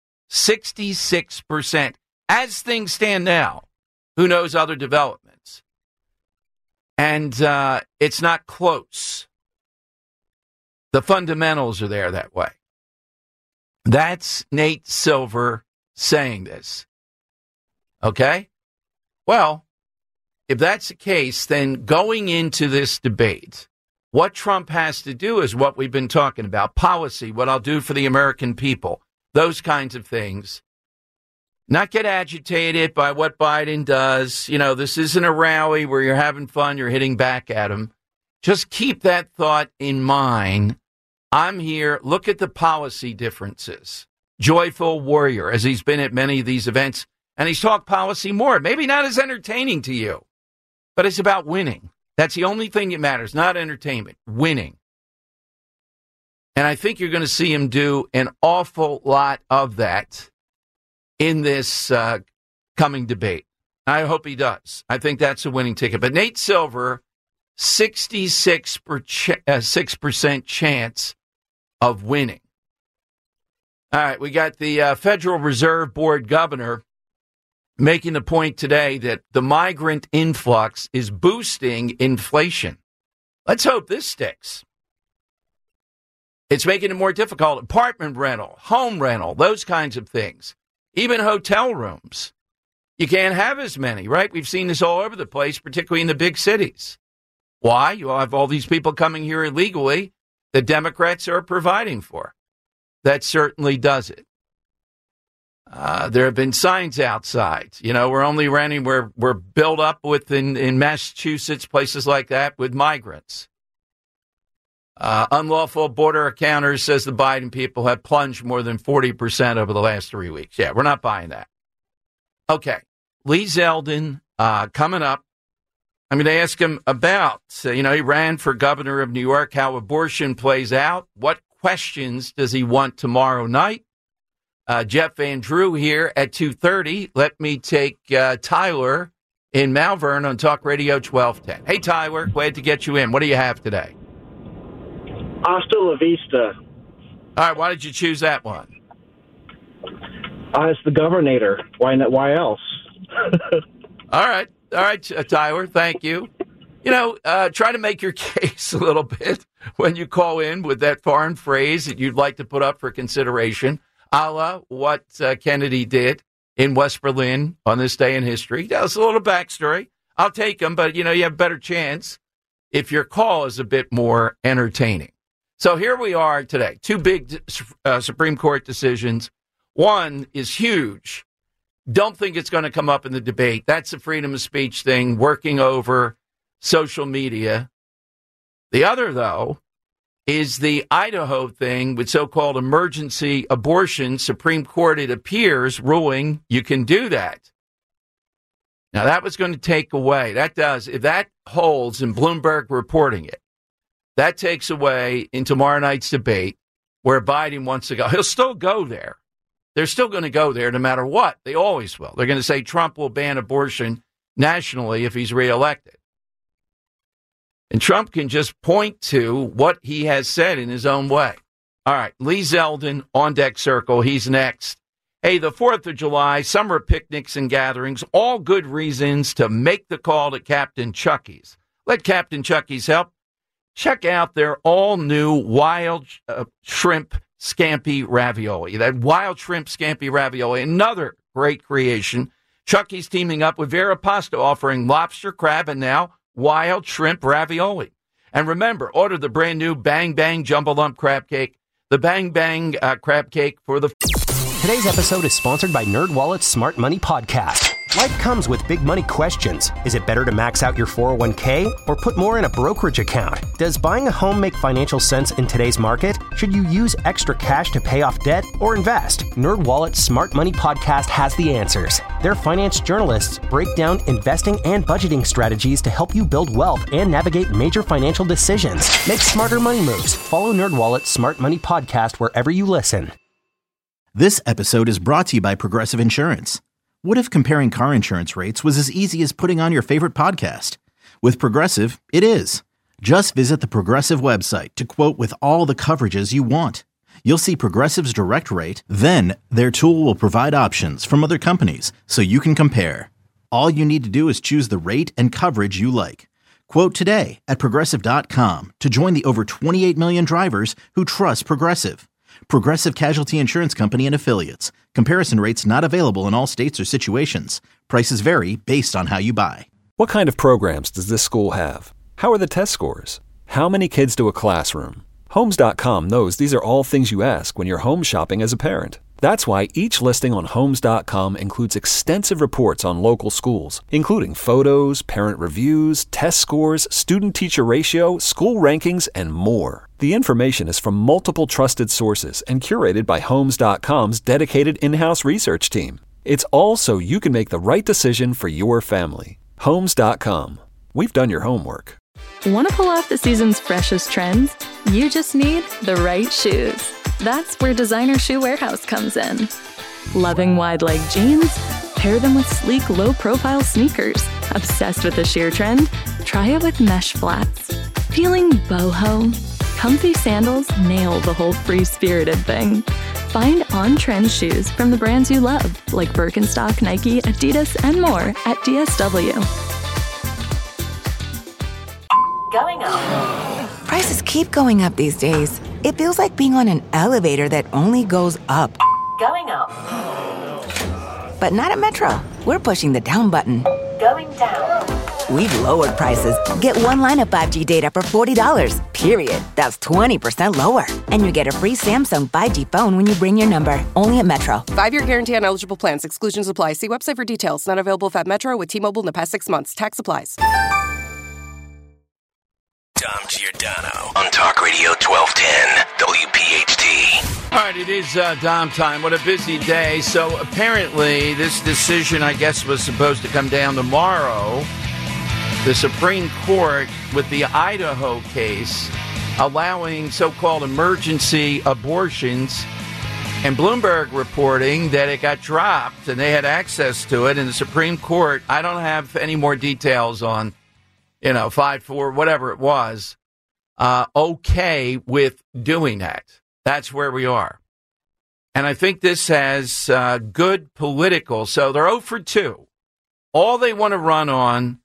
66%. As things stand now, who knows other developments? And it's not close. The fundamentals are there that way. That's Nate Silver saying this. Okay? Well, if that's the case, then going into this debate, what Trump has to do is what we've been talking about, policy, what I'll do for the American people, those kinds of things. Not get agitated by what Biden does. This isn't a rally where you're having fun, you're hitting back at him. Just keep that thought in mind. I'm here. Look at the policy differences. Joyful warrior, as he's been at many of these events, and he's talked policy more. Maybe not as entertaining to you, but it's about winning. That's the only thing that matters, not entertainment, winning. And I think you're going to see him do an awful lot of that in this coming debate. I hope he does. I think that's a winning ticket. But Nate Silver, 66% chance of winning. All right, we got the Federal Reserve Board governor making the point today that the migrant influx is boosting inflation. Let's hope this sticks. It's making it more difficult. Apartment rental, home rental, those kinds of things. Even hotel rooms. You can't have as many, right? We've seen this all over the place, particularly in the big cities. Why? You have all these people coming here illegally the Democrats are providing for. That certainly does it. There have been signs outside. You know, we're only renting, we're built up with in Massachusetts, places like that, with migrants. Unlawful border encounters, says the Biden people, have plunged more than 40% over the last 3 weeks. Yeah, we're not buying that. Okay, Lee Zeldin coming up. I'm going to ask him about, he ran for governor of New York, how abortion plays out. What questions does he want tomorrow night? Jeff Van Drew here at 2:30. Let me take Tyler in Malvern on Talk Radio 1210. Hey, Tyler, glad to get you in. What do you have today? Hasta la vista. All right, why did you choose that one? It's the governor. Why not? Why else? All right, Tyler, thank you. Try to make your case a little bit when you call in with that foreign phrase that you'd like to put up for consideration, a la what Kennedy did in West Berlin on this day in history. That's a little backstory. I'll take them, but, you have a better chance if your call is a bit more entertaining. So here we are today. Two big Supreme Court decisions. One is huge. Don't think it's going to come up in the debate. That's the freedom of speech thing, working over social media. The other, though, is the Idaho thing with so-called emergency abortion. Supreme Court, it appears, ruling you can do that. Now, that was going to take away, if that holds, and Bloomberg reporting it, that takes away in tomorrow night's debate where Biden wants to go. He'll still go there. They're still going to go there no matter what. They always will. They're going to say Trump will ban abortion nationally if he's reelected. And Trump can just point to what he has said in his own way. All right, Lee Zeldin, On Deck Circle. He's next. Hey, the 4th of July, summer picnics and gatherings, all good reasons to make the call to Captain Chucky's. Let Captain Chucky's help. Check out their all-new wild shrimp scampi ravioli. That wild shrimp scampi ravioli, another great creation. Chucky's teaming up with Vera Pasta, offering lobster, crab, and now wild shrimp ravioli. And remember, order the brand new Bang Bang Jumbo Lump Crab Cake, the Bang Bang Crab Cake for the... Today's episode is sponsored by NerdWallet's Smart Money Podcast. Life comes with big money questions. Is it better to max out your 401k or put more in a brokerage account? Does buying a home make financial sense in today's market? Should you use extra cash to pay off debt or invest? NerdWallet's Smart Money Podcast has the answers. Their finance journalists break down investing and budgeting strategies to help you build wealth and navigate major financial decisions. Make smarter money moves. Follow NerdWallet's Smart Money Podcast wherever you listen. This episode is brought to you by Progressive Insurance. What if comparing car insurance rates was as easy as putting on your favorite podcast? With Progressive, it is. Just visit the Progressive website to quote with all the coverages you want. You'll see Progressive's direct rate, then their tool will provide options from other companies so you can compare. All you need to do is choose the rate and coverage you like. Quote today at Progressive.com to join the over 28 million drivers who trust Progressive. Progressive Casualty Insurance Company and Affiliates. Comparison rates not available in all states or situations. Prices vary based on how you buy. What kind of programs does this school have? How are the test scores? How many kids do a classroom? Homes.com knows these are all things you ask when you're home shopping as a parent. That's why each listing on Homes.com includes extensive reports on local schools, including photos, parent reviews, test scores, student-teacher ratio, school rankings, and more. The information is from multiple trusted sources and curated by Homes.com's dedicated in-house research team. It's all so you can make the right decision for your family. Homes.com. We've done your homework. Want to pull off the season's freshest trends? You just need the right shoes. That's where Designer Shoe Warehouse comes in. Loving wide leg jeans? Pair them with sleek, low-profile sneakers. Obsessed with the sheer trend? Try it with mesh flats. Feeling boho? Comfy sandals nail the whole free-spirited thing. Find on-trend shoes from the brands you love, like Birkenstock, Nike, Adidas, and more at DSW. Going up. Prices keep going up these days. It feels like being on an elevator that only goes up. Going up. But not at Metro. We're pushing the down button. Going down. We've lowered prices. Get one line of 5G data for $40, period. That's 20% lower. And you get a free Samsung 5G phone when you bring your number. Only at Metro. 5-year guarantee on eligible plans. Exclusions apply. See website for details. Not available if at Metro with T-Mobile in the past 6 months. Tax applies. Dom Giordano on Talk Radio 1210 WPHT. All right, it is Dom time. What a busy day. So apparently this decision, I guess, was supposed to come down tomorrow. The Supreme Court with the Idaho case allowing so-called emergency abortions, and Bloomberg reporting that it got dropped and they had access to it in the Supreme Court. I don't have any more details on, 5-4, whatever it was, okay with doing that. That's where we are. And I think this has good political. So they're 0 for 2. All they want to run on,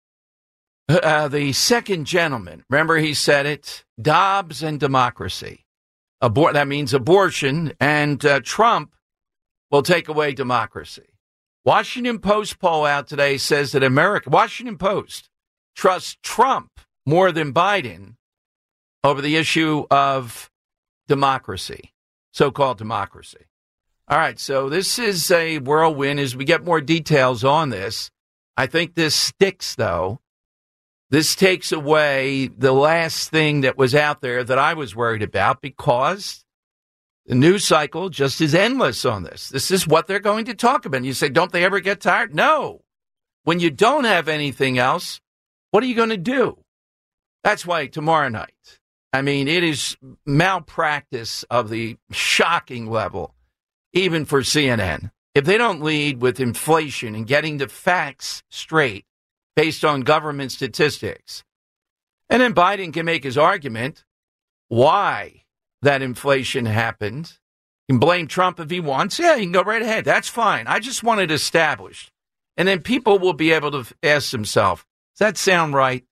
the second gentleman, remember he said it, Dobbs and democracy. That means abortion, and Trump will take away democracy. Washington Post poll out today says that Washington Post trusts Trump more than Biden over the issue of democracy, so-called democracy. All right, so this is a whirlwind as we get more details on this. I think this sticks, though. This takes away the last thing that was out there that I was worried about, because the news cycle just is endless on this. This is what they're going to talk about. And you say, don't they ever get tired? No. When you don't have anything else, what are you going to do? That's why tomorrow night, it is malpractice of the shocking level, even for CNN. If they don't lead with inflation and getting the facts straight, based on government statistics. And then Biden can make his argument why that inflation happened. He can blame Trump if he wants. Yeah, he can go right ahead. That's fine. I just want it established. And then people will be able to ask themselves, does that sound right?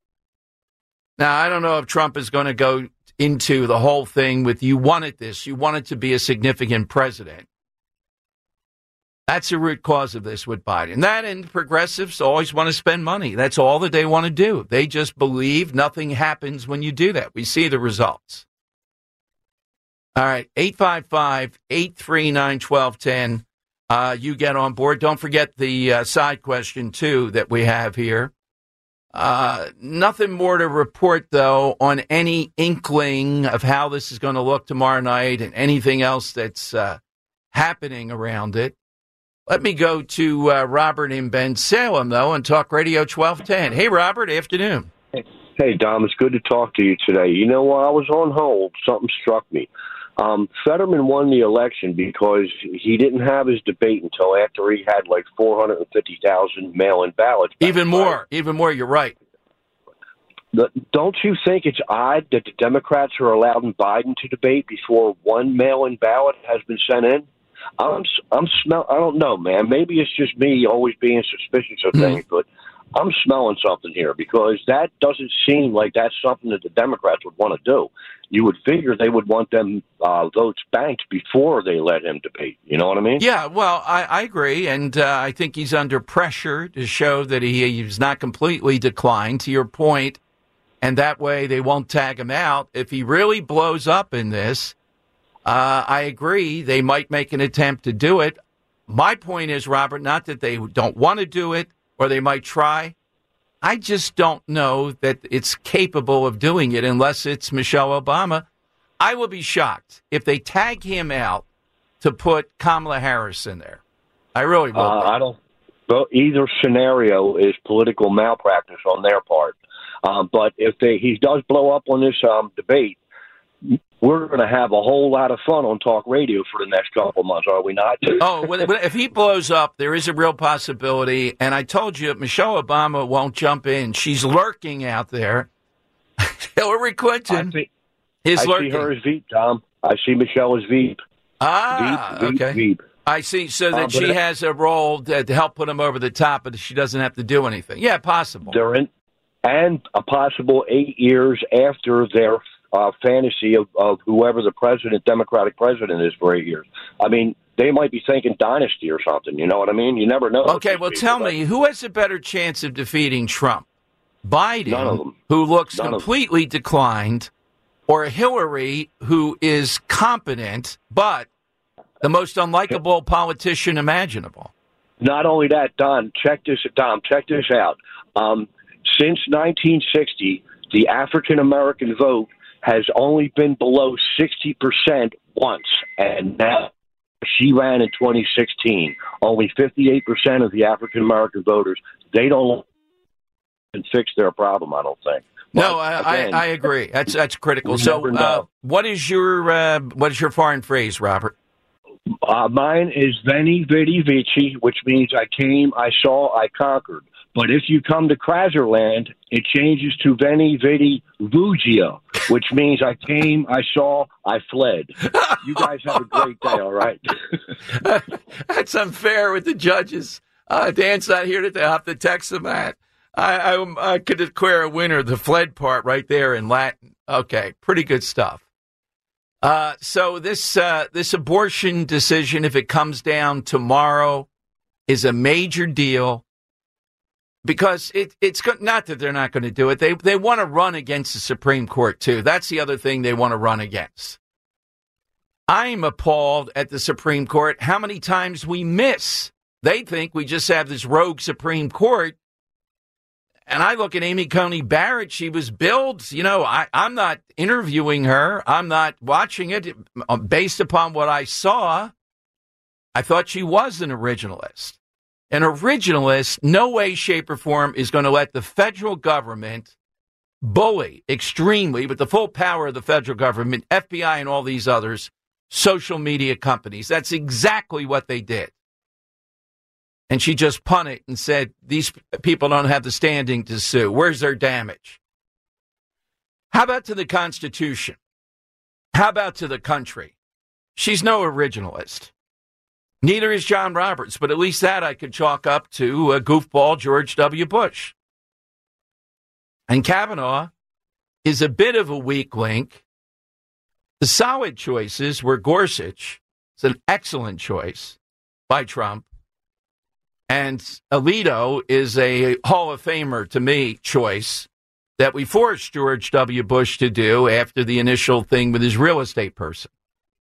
Now, I don't know if Trump is going to go into the whole thing with you wanted this. You wanted to be a significant president. That's the root cause of this with Biden. That and progressives always want to spend money. That's all that they want to do. They just believe nothing happens when you do that. We see the results. All right, 855-839-1210. You get on board. Don't forget the side question, too, that we have here. Nothing more to report, though, on any inkling of how this is going to look tomorrow night and anything else that's happening around it. Let me go to Robert in Bensalem, though, and Talk Radio 1210. Hey, Robert, afternoon. Hey, Dom, it's good to talk to you today. You know, while I was on hold, something struck me. Fetterman won the election because he didn't have his debate until after he had like 450,000 mail-in ballots. Even more, you're right. Don't you think it's odd that the Democrats are allowing Biden to debate before one mail-in ballot has been sent in? I don't know, man. Maybe it's just me always being suspicious of things, but I'm smelling something here because that doesn't seem like that's something that the Democrats would want to do. You would figure they would want them votes banked before they let him debate. You know what I mean? Yeah, well, I agree, and I think he's under pressure to show that he's not completely declined, to your point, and that way they won't tag him out. If he really blows up in this, I agree, they might make an attempt to do it. My point is, Robert, not that they don't want to do it or they might try. I just don't know that it's capable of doing it unless it's Michelle Obama. I will be shocked if they tag him out to put Kamala Harris in there. I really will. I don't. Well, either scenario is political malpractice on their part. But if he does blow up on this debate, we're going to have a whole lot of fun on talk radio for the next couple of months, are we not? If he blows up, there is a real possibility. And I told you, Michelle Obama won't jump in. She's lurking out there. Hillary Clinton is lurking. I see her as Veep, Tom. I see Michelle as Veep. Veep, okay. Veep. I see. So that she has a role to help put him over the top, but she doesn't have to do anything. Yeah, possible. And a possible 8 years after their fantasy of whoever the Democratic president is for 8 years. I mean, they might be thinking dynasty or something. You know what I mean? You never know. Okay, well, tell me, who has a better chance of defeating Trump? Biden, who looks completely declined, or Hillary, who is competent, but the most unlikable politician imaginable? Not only that, Dom, check this out. Since 1960, the African-American vote has only been below 60% once, and now she ran in 2016. Only 58% of the African-American voters, they don't fix their problem, I don't think. No, I agree. That's critical. So, what is your foreign phrase, Robert? Mine is Veni Vidi Vici, which means I came, I saw, I conquered. But if you come to Kraserland, it changes to Veni Vidi Vugio, which means I came, I saw, I fled. You guys have a great day, all right? That's unfair with the judges. Dan's not here today. I'll have to text him that. I could declare a winner, the fled part right there in Latin. Okay, pretty good stuff. So this abortion decision, if it comes down tomorrow, is a major deal because it's not that they're not going to do it. They want to run against the Supreme Court, too. That's the other thing they want to run against. I'm appalled at the Supreme Court how many times we miss. They think we just have this rogue Supreme Court. And I look at Amy Coney Barrett. She was billed. I'm not interviewing her. I'm not watching it. Based upon what I saw, I thought she was an originalist. An originalist, no way, shape, or form, is going to let the federal government bully extremely, with the full power of the federal government, FBI and all these others, social media companies. That's exactly what they did. And she just punted and said, these people don't have the standing to sue. Where's their damage? How about to the Constitution? How about to the country? She's no originalist. Neither is John Roberts, but at least that I could chalk up to a goofball George W. Bush. And Kavanaugh is a bit of a weak link. The solid choices were Gorsuch. It's an excellent choice by Trump. And Alito is a Hall of Famer, to me, choice that we forced George W. Bush to do after the initial thing with his real estate person.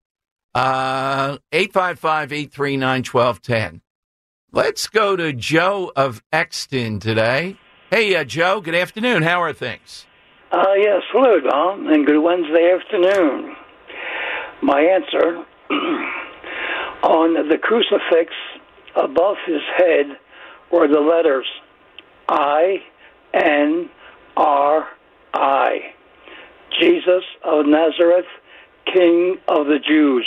855-839-1210. Let's go to Joe of Exton today. Hey, Joe, good afternoon. How are things? Yes, hello, Dom, and good Wednesday afternoon. My answer on the crucifix above his head were the letters I-N-R-I. Jesus of Nazareth, King of the Jews.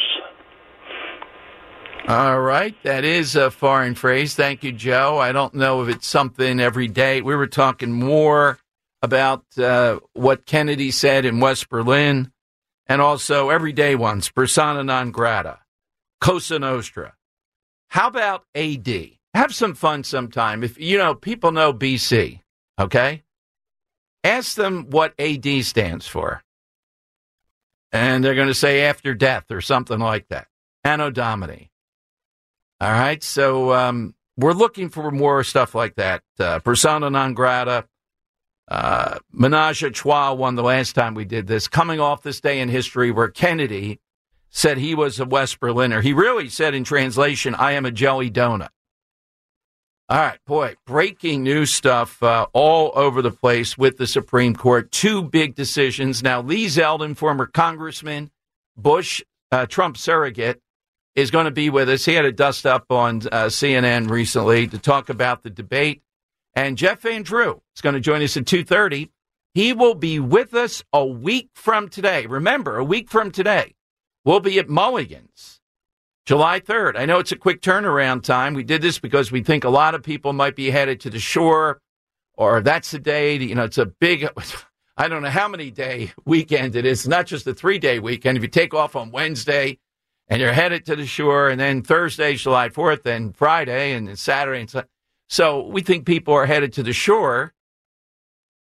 All right. That is a foreign phrase. Thank you, Joe. I don't know if it's something every day. We were talking more about what Kennedy said in West Berlin and also everyday ones, persona non grata, Cosa Nostra. How about AD? Have some fun sometime. If people know BC, okay? Ask them what AD stands for. And they're going to say after death or something like that. Anno Domini. All right, so we're looking for more stuff like that. Persona non grata. Menage a trois won the last time we did this. Coming off this day in history where Kennedy said he was a West Berliner. He really said in translation, I am a jelly donut. All right, boy, breaking news stuff all over the place with the Supreme Court. Two big decisions. Now, Lee Zeldin, former congressman, Bush, Trump surrogate, is going to be with us. He had a dust up on CNN recently to talk about the debate. And Jeff Van Drew is going to join us at 2:30. He will be with us a week from today. Remember, a week from today. We'll be at Mulligan's, July 3rd. I know it's a quick turnaround time. We did this because we think a lot of people might be headed to the shore, or that's the day. It's a big, I don't know how many day weekend it is. It's not just a 3-day weekend. If you take off on Wednesday and you're headed to the shore, and then Thursday, July 4th, and Friday, and then Saturday. And so we think people are headed to the shore.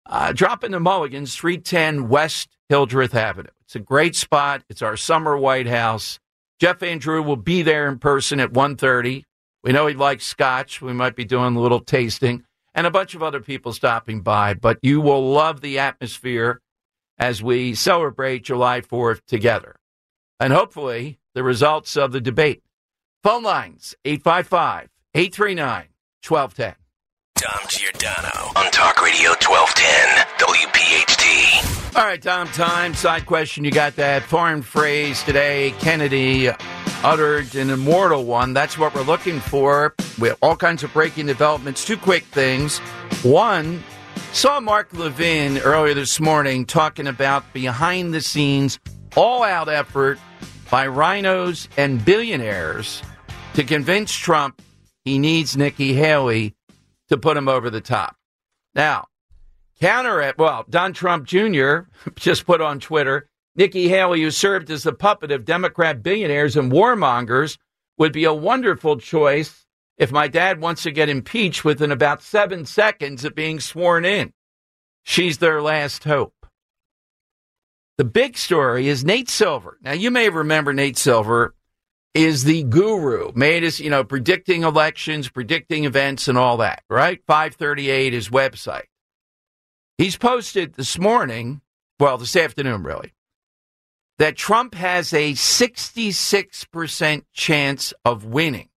Drop into Mulligan's, 310 West Hildreth Avenue. It's a great spot. It's our summer White House. Jeff Van Drew will be there in person at 1:30. We know he likes scotch. We might be doing a little tasting. And a bunch of other people stopping by. But you will love the atmosphere as we celebrate July 4th together. And hopefully the results of the debate. Phone lines, 855-839-1210. Dom Giordano on Talk Radio 1210 WPHT. All right, Dom, time. Side question. You got that foreign phrase today. Kennedy uttered an immortal one. That's what we're looking for. We have all kinds of breaking developments. Two quick things. One, saw Mark Levin earlier this morning talking about behind-the-scenes, all-out effort by rhinos and billionaires to convince Trump he needs Nikki Haley to put him over the top. Now, Don Trump Jr. just put on Twitter, Nikki Haley, who served as the puppet of Democrat billionaires and warmongers, would be a wonderful choice if my dad wants to get impeached within about 7 seconds of being sworn in. She's their last hope. The big story is Nate Silver. Now, you may remember Nate Silver is the guru, made us, predicting elections, predicting events and all that, right? 538, his website. He's posted this afternoon, really, that Trump has a 66% chance of winning.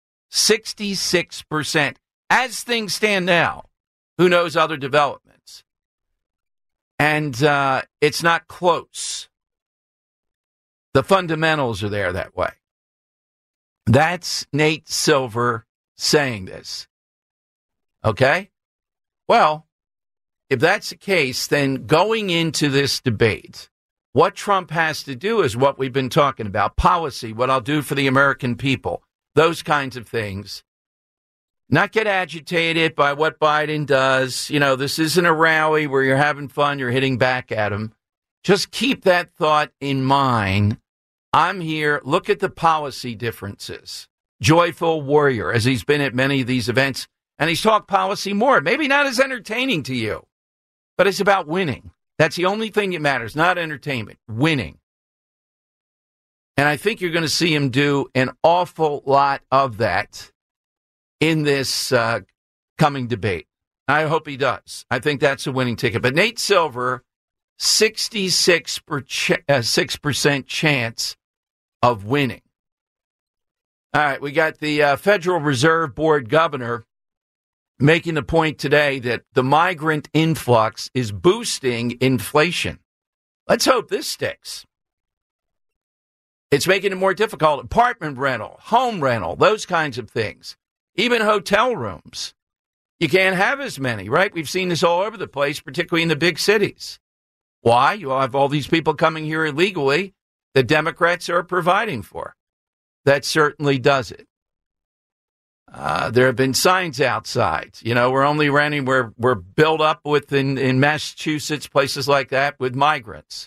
66%. As things stand now, who knows other developments? And it's not close. The fundamentals are there that way. That's Nate Silver saying this. Okay? Well, if that's the case, then going into this debate, what Trump has to do is what we've been talking about, policy, what I'll do for the American people, those kinds of things. Not get agitated by what Biden does. This isn't a rally where you're having fun, you're hitting back at him. Just keep that thought in mind. I'm here. Look at the policy differences. Joyful warrior, as he's been at many of these events, and he's talked policy more. Maybe not as entertaining to you, but it's about winning. That's the only thing that matters, not entertainment, winning. And I think you're going to see him do an awful lot of that in this coming debate. I hope he does. I think that's a winning ticket. But Nate Silver, 66% chance of winning. All right, we got the Federal Reserve Board governor making the point today that the migrant influx is boosting inflation. Let's hope this sticks. It's making it more difficult. Apartment rental, home rental, those kinds of things. Even hotel rooms. You can't have as many, right? We've seen this all over the place, particularly in the big cities. Why? You have all these people coming here illegally that Democrats are providing for. That certainly does it. There have been signs outside. We're only renting, we're built up with in Massachusetts, places like that, with migrants.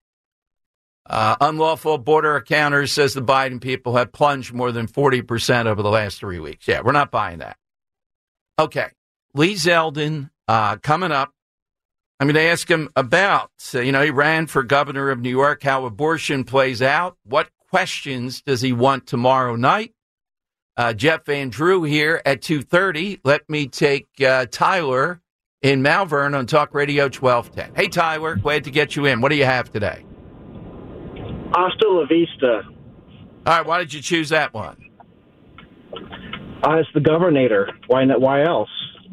Unlawful border encounters, says the Biden people, have plunged more than 40% over the last 3 weeks. Yeah, we're not buying that. Okay. Lee Zeldin, coming up. I'm going to ask him about, he ran for governor of New York, how abortion plays out. What questions does he want tomorrow night? Jeff Van Drew here at 2:30. Let me take Tyler in Malvern on Talk Radio 1210. Hey, Tyler, glad to get you in. What do you have today? Hasta la vista. All right, why did you choose that one? It's the governor. Why else?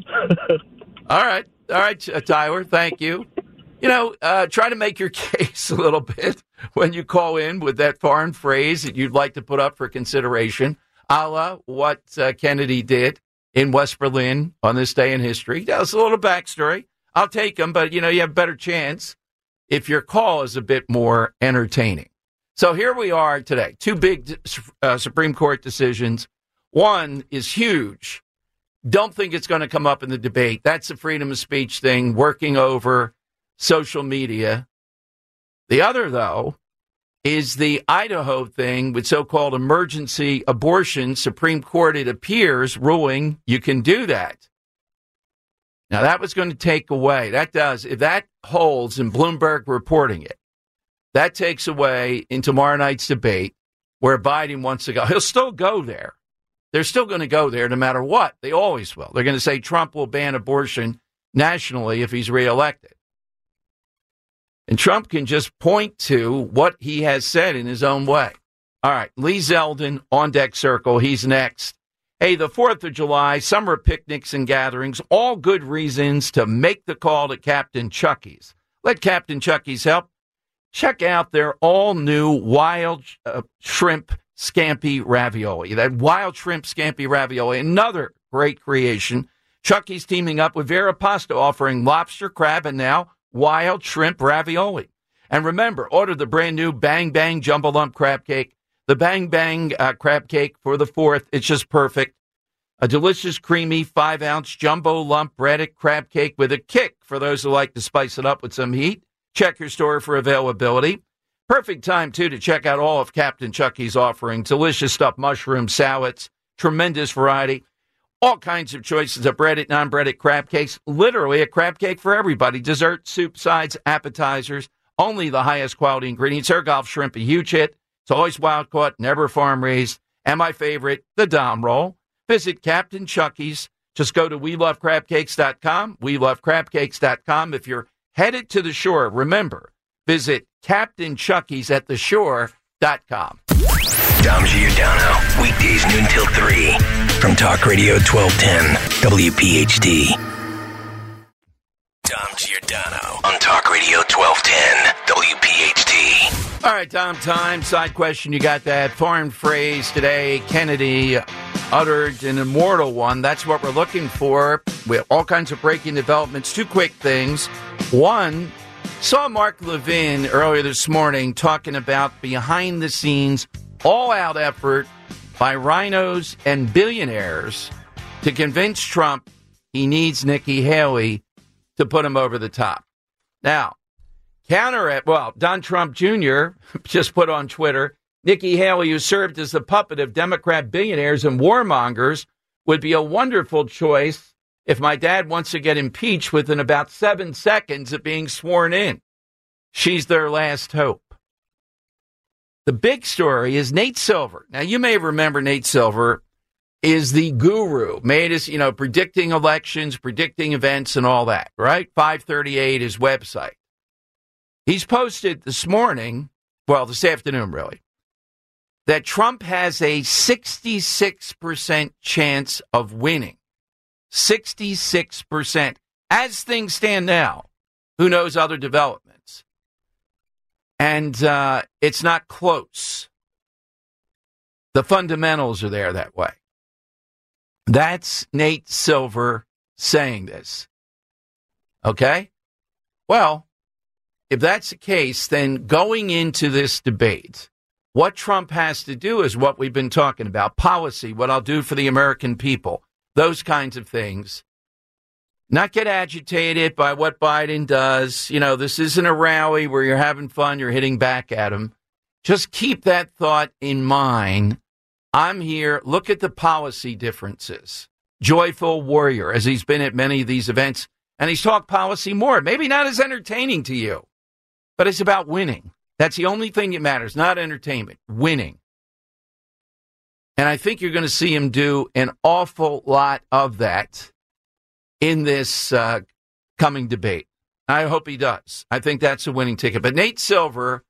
All right, Tyler, thank you. Try to make your case a little bit when you call in with that foreign phrase that you'd like to put up for consideration, a la what Kennedy did in West Berlin on this day in history. Tell us a little backstory. I'll take them, but, you have a better chance if your call is a bit more entertaining. So here we are today. Two big Supreme Court decisions. One is huge. Don't think it's going to come up in the debate. That's the freedom of speech thing, working over social media. The other, though, is the Idaho thing with so-called emergency abortion. Supreme Court, it appears, ruling you can do that. Now, that was going to take away, if that holds and Bloomberg reporting it, that takes away in tomorrow night's debate where Biden wants to go. He'll still go there. They're still going to go there no matter what. They always will. They're going to say Trump will ban abortion nationally if he's reelected. And Trump can just point to what he has said in his own way. All right, Lee Zeldin, On Deck Circle, he's next. Hey, the 4th of July, summer picnics and gatherings, all good reasons to make the call to Captain Chucky's. Let Captain Chucky's help. Check out their all-new wild shrimp scampi ravioli. That wild shrimp scampi ravioli, another great creation. Chucky's teaming up with Vera Pasta, offering lobster, crab, and now wild shrimp ravioli. And remember, order the brand new Bang Bang Jumbo Lump Crab Cake. The Bang Bang Crab Cake for the 4th. It's just perfect. A delicious, creamy 5-ounce jumbo lump breaded crab cake with a kick for those who like to spice it up with some heat. Check your store for availability. Perfect time, too, to check out all of Captain Chucky's offerings. Delicious stuffed mushroom salads, tremendous variety, all kinds of choices of breaded, non-breaded crab cakes. Literally a crab cake for everybody. Dessert, soup, sides, appetizers. Only the highest quality ingredients. Ergolf shrimp, a huge hit. It's always wild caught, never farm raised. And my favorite, the Dom Roll. Visit Captain Chucky's. Just go to WeLoveCrabCakes.com, WeLoveCrabCakes.com. If you're headed to the shore, remember, visit Captain Chucky's at theshore.com. Dom Giordano, weekdays noon till 3 from Talk Radio 1210 WPHT. Dom Giordano on Talk Radio 1210 WPHT. All right, Dom, time. Side question. You got that foreign phrase today. Kennedy uttered an immortal one. That's what we're looking for. We have all kinds of breaking developments. Two quick things. One, saw Mark Levin earlier this morning talking about behind-the-scenes, all-out effort by rhinos and billionaires to convince Trump he needs Nikki Haley to put him over the top. Now, Don Trump Jr. just put on Twitter, Nikki Haley, who served as the puppet of Democrat billionaires and warmongers, would be a wonderful choice if my dad wants to get impeached within about 7 seconds of being sworn in. She's their last hope. The big story is Nate Silver. Now, you may remember Nate Silver is the guru, made us, predicting elections, predicting events and all that, right? 538, his website. He's posted this afternoon, really, that Trump has a 66% chance of winning. 66%. As things stand now, who knows other developments? And it's not close. The fundamentals are there that way. That's Nate Silver saying this. Okay? Well, if that's the case, then going into this debate, what Trump has to do is what we've been talking about, policy, what I'll do for the American people, those kinds of things. Not get agitated by what Biden does. This isn't a rally where you're having fun, you're hitting back at him. Just keep that thought in mind. I'm here. Look at the policy differences. Joyful warrior, as he's been at many of these events, and he's talked policy more. Maybe not as entertaining to you, but it's about winning. That's the only thing that matters, not entertainment, winning. And I think you're going to see him do an awful lot of that in this coming debate. I hope he does. I think that's a winning ticket. But Nate Silver,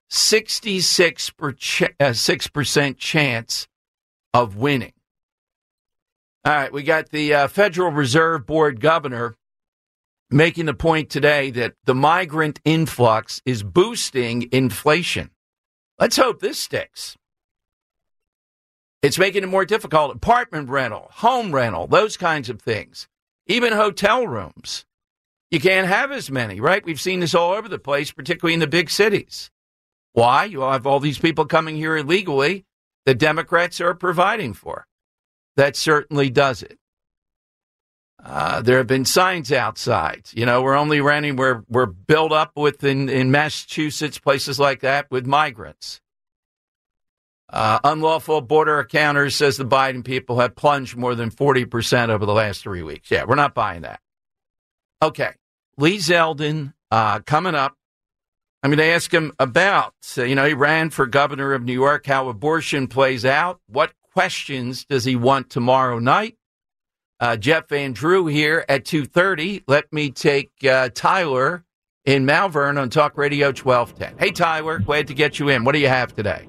66% chance of winning. All right, we got the Federal Reserve Board governor making the point today that the migrant influx is boosting inflation. Let's hope this sticks. It's making it more difficult. Apartment rental, home rental, those kinds of things. Even hotel rooms. You can't have as many, right? We've seen this all over the place, particularly in the big cities. Why? You have all these people coming here illegally that Democrats are providing for. That certainly does it. There have been signs outside. We're only renting, we're built up with in Massachusetts, places like that, with migrants. Unlawful border encounters, says the Biden people, have plunged more than 40% over the last 3 weeks. Yeah, we're not buying that. Okay. Lee Zeldin coming up. I'm going to ask him about, he ran for governor of New York, how abortion plays out. What questions does he want tomorrow night? Jeff Van Drew here at 2:30. Let me take Tyler in Malvern on Talk Radio 1210. Hey, Tyler, glad to get you in. What do you have today?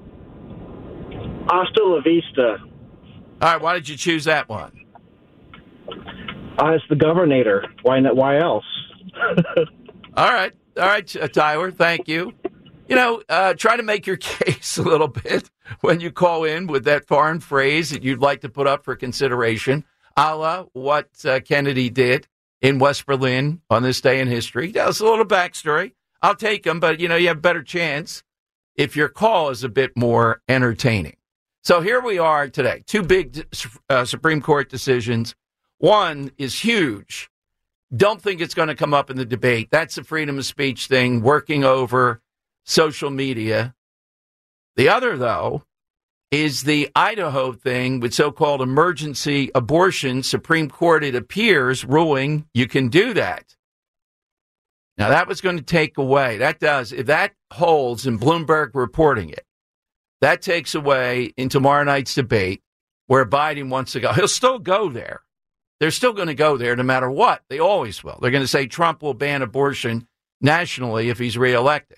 Hasta la vista. All right, why did you choose that one? It's the governor. Why else? All right, Tyler, thank you. Try to make your case a little bit when you call in with that foreign phrase that you'd like to put up for consideration, a la what Kennedy did in West Berlin on this day in history. That's a little backstory. I'll take them, but, you have a better chance if your call is a bit more entertaining. So here we are today. Two big Supreme Court decisions. One is huge. Don't think it's going to come up in the debate. That's the freedom of speech thing, working over social media. The other, though, is the Idaho thing with so-called emergency abortion. Supreme Court, it appears, ruling you can do that. Now, that was going to take away, if that holds, and Bloomberg reporting it, that takes away in tomorrow night's debate where Biden wants to go. He'll still go there. They're still going to go there no matter what. They always will. They're going to say Trump will ban abortion nationally if he's reelected.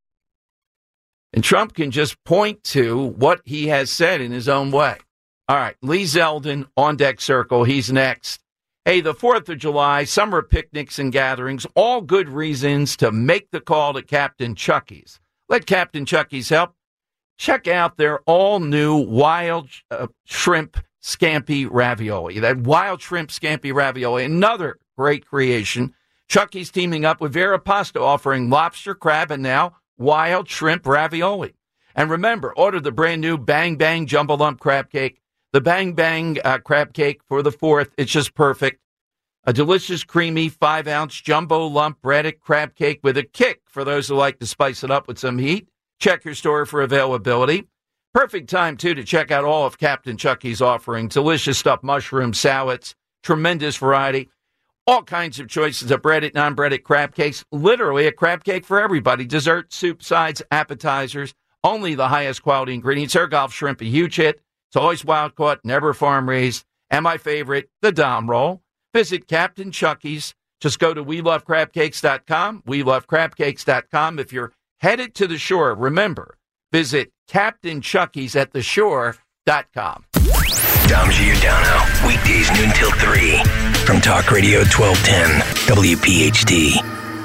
And Trump can just point to what he has said in his own way. All right, Lee Zeldin, On Deck Circle. He's next. Hey, the 4th of July, summer picnics and gatherings, all good reasons to make the call to Captain Chucky's. Let Captain Chucky's help. Check out their all-new wild shrimp scampi ravioli. That wild shrimp scampi ravioli, another great creation. Chucky's teaming up with Vera Pasta, offering lobster, crab, and now wild shrimp ravioli. And remember, order the brand new Bang Bang Jumbo Lump Crab Cake. The Bang Bang Crab Cake for the 4th. It's just perfect. A delicious, creamy 5-ounce jumbo lump breaded crab cake with a kick for those who like to spice it up with some heat. Check your store for availability. Perfect time, too, to check out all of Captain Chucky's offering. Delicious stuffed mushroom salads, tremendous variety, all kinds of choices of breaded, non-breaded crab cakes. Literally a crab cake for everybody. Dessert, soup, sides, appetizers. Only the highest quality ingredients. Ergolf shrimp, a huge hit. It's always wild caught, never farm raised. And my favorite, the Dom Roll. Visit Captain Chucky's. Just go to WeLoveCrabCakes.com. WeLoveCrabCakes.com. If you're headed to the shore, remember, visit Captain Chucky's at theshore.com. Dom Giordano, weekdays noon till 3 from Talk Radio 1210 WPHT.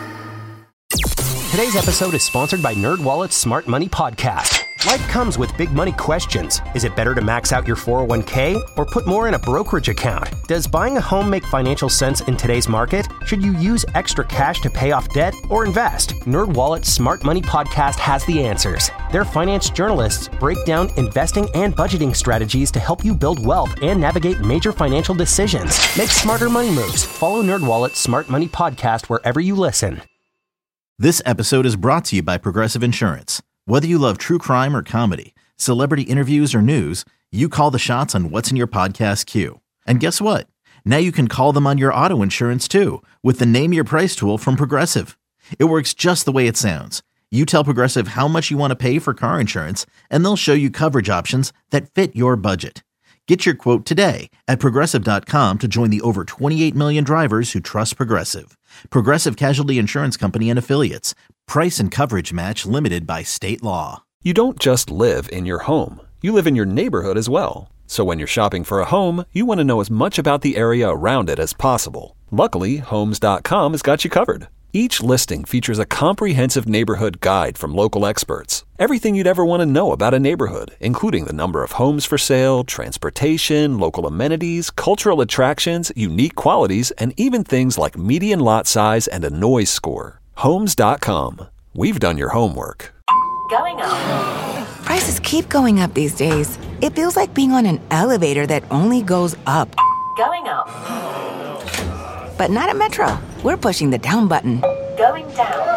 Today's episode is sponsored by NerdWallet's Smart Money Podcast. Life comes with big money questions. Is it better to max out your 401k or put more in a brokerage account? Does buying a home make financial sense in today's market? Should you use extra cash to pay off debt or invest? NerdWallet's Smart Money Podcast has the answers. Their finance journalists break down investing and budgeting strategies to help you build wealth and navigate major financial decisions. Make smarter money moves. Follow NerdWallet's Smart Money Podcast wherever you listen. This episode is brought to you by Progressive Insurance. Whether you love true crime or comedy, celebrity interviews or news, you call the shots on what's in your podcast queue. And guess what? Now you can call them on your auto insurance too with the Name Your Price tool from Progressive. It works just the way it sounds. You tell Progressive how much you want to pay for car insurance, and they'll show you coverage options that fit your budget. Get your quote today at Progressive.com to join the over 28 million drivers who trust Progressive. Progressive Casualty Insurance Company and Affiliates. Price and coverage match limited by state law. You don't just live in your home. You live in your neighborhood as well. So when you're shopping for a home, you want to know as much about the area around it as possible. Luckily, Homes.com has got you covered. Each listing features a comprehensive neighborhood guide from local experts. Everything you'd ever want to know about a neighborhood, including the number of homes for sale, transportation, local amenities, cultural attractions, unique qualities, and even things like median lot size and a noise score. Homes.com. We've done your homework. Going up. Prices keep going up these days. It feels like being on an elevator that only goes up. Going up. But not at Metro. We're pushing the down button. Going down.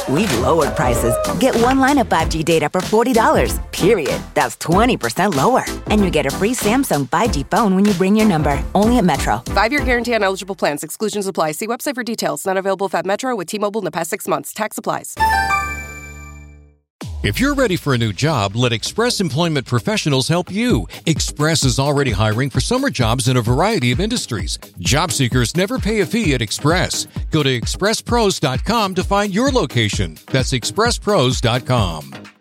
we've lowered prices. Get one line of 5G data for $40, period. That's 20% lower. And you get a free Samsung 5G phone when you bring your number. Only at Metro. 5-year guarantee on eligible plans. Exclusions apply. See website for details. Not available at Metro with T-Mobile in the past 6 months. Tax applies. If you're ready for a new job, let Express Employment Professionals help you. Express is already hiring for summer jobs in a variety of industries. Job seekers never pay a fee at Express. Go to expresspros.com to find your location. That's expresspros.com.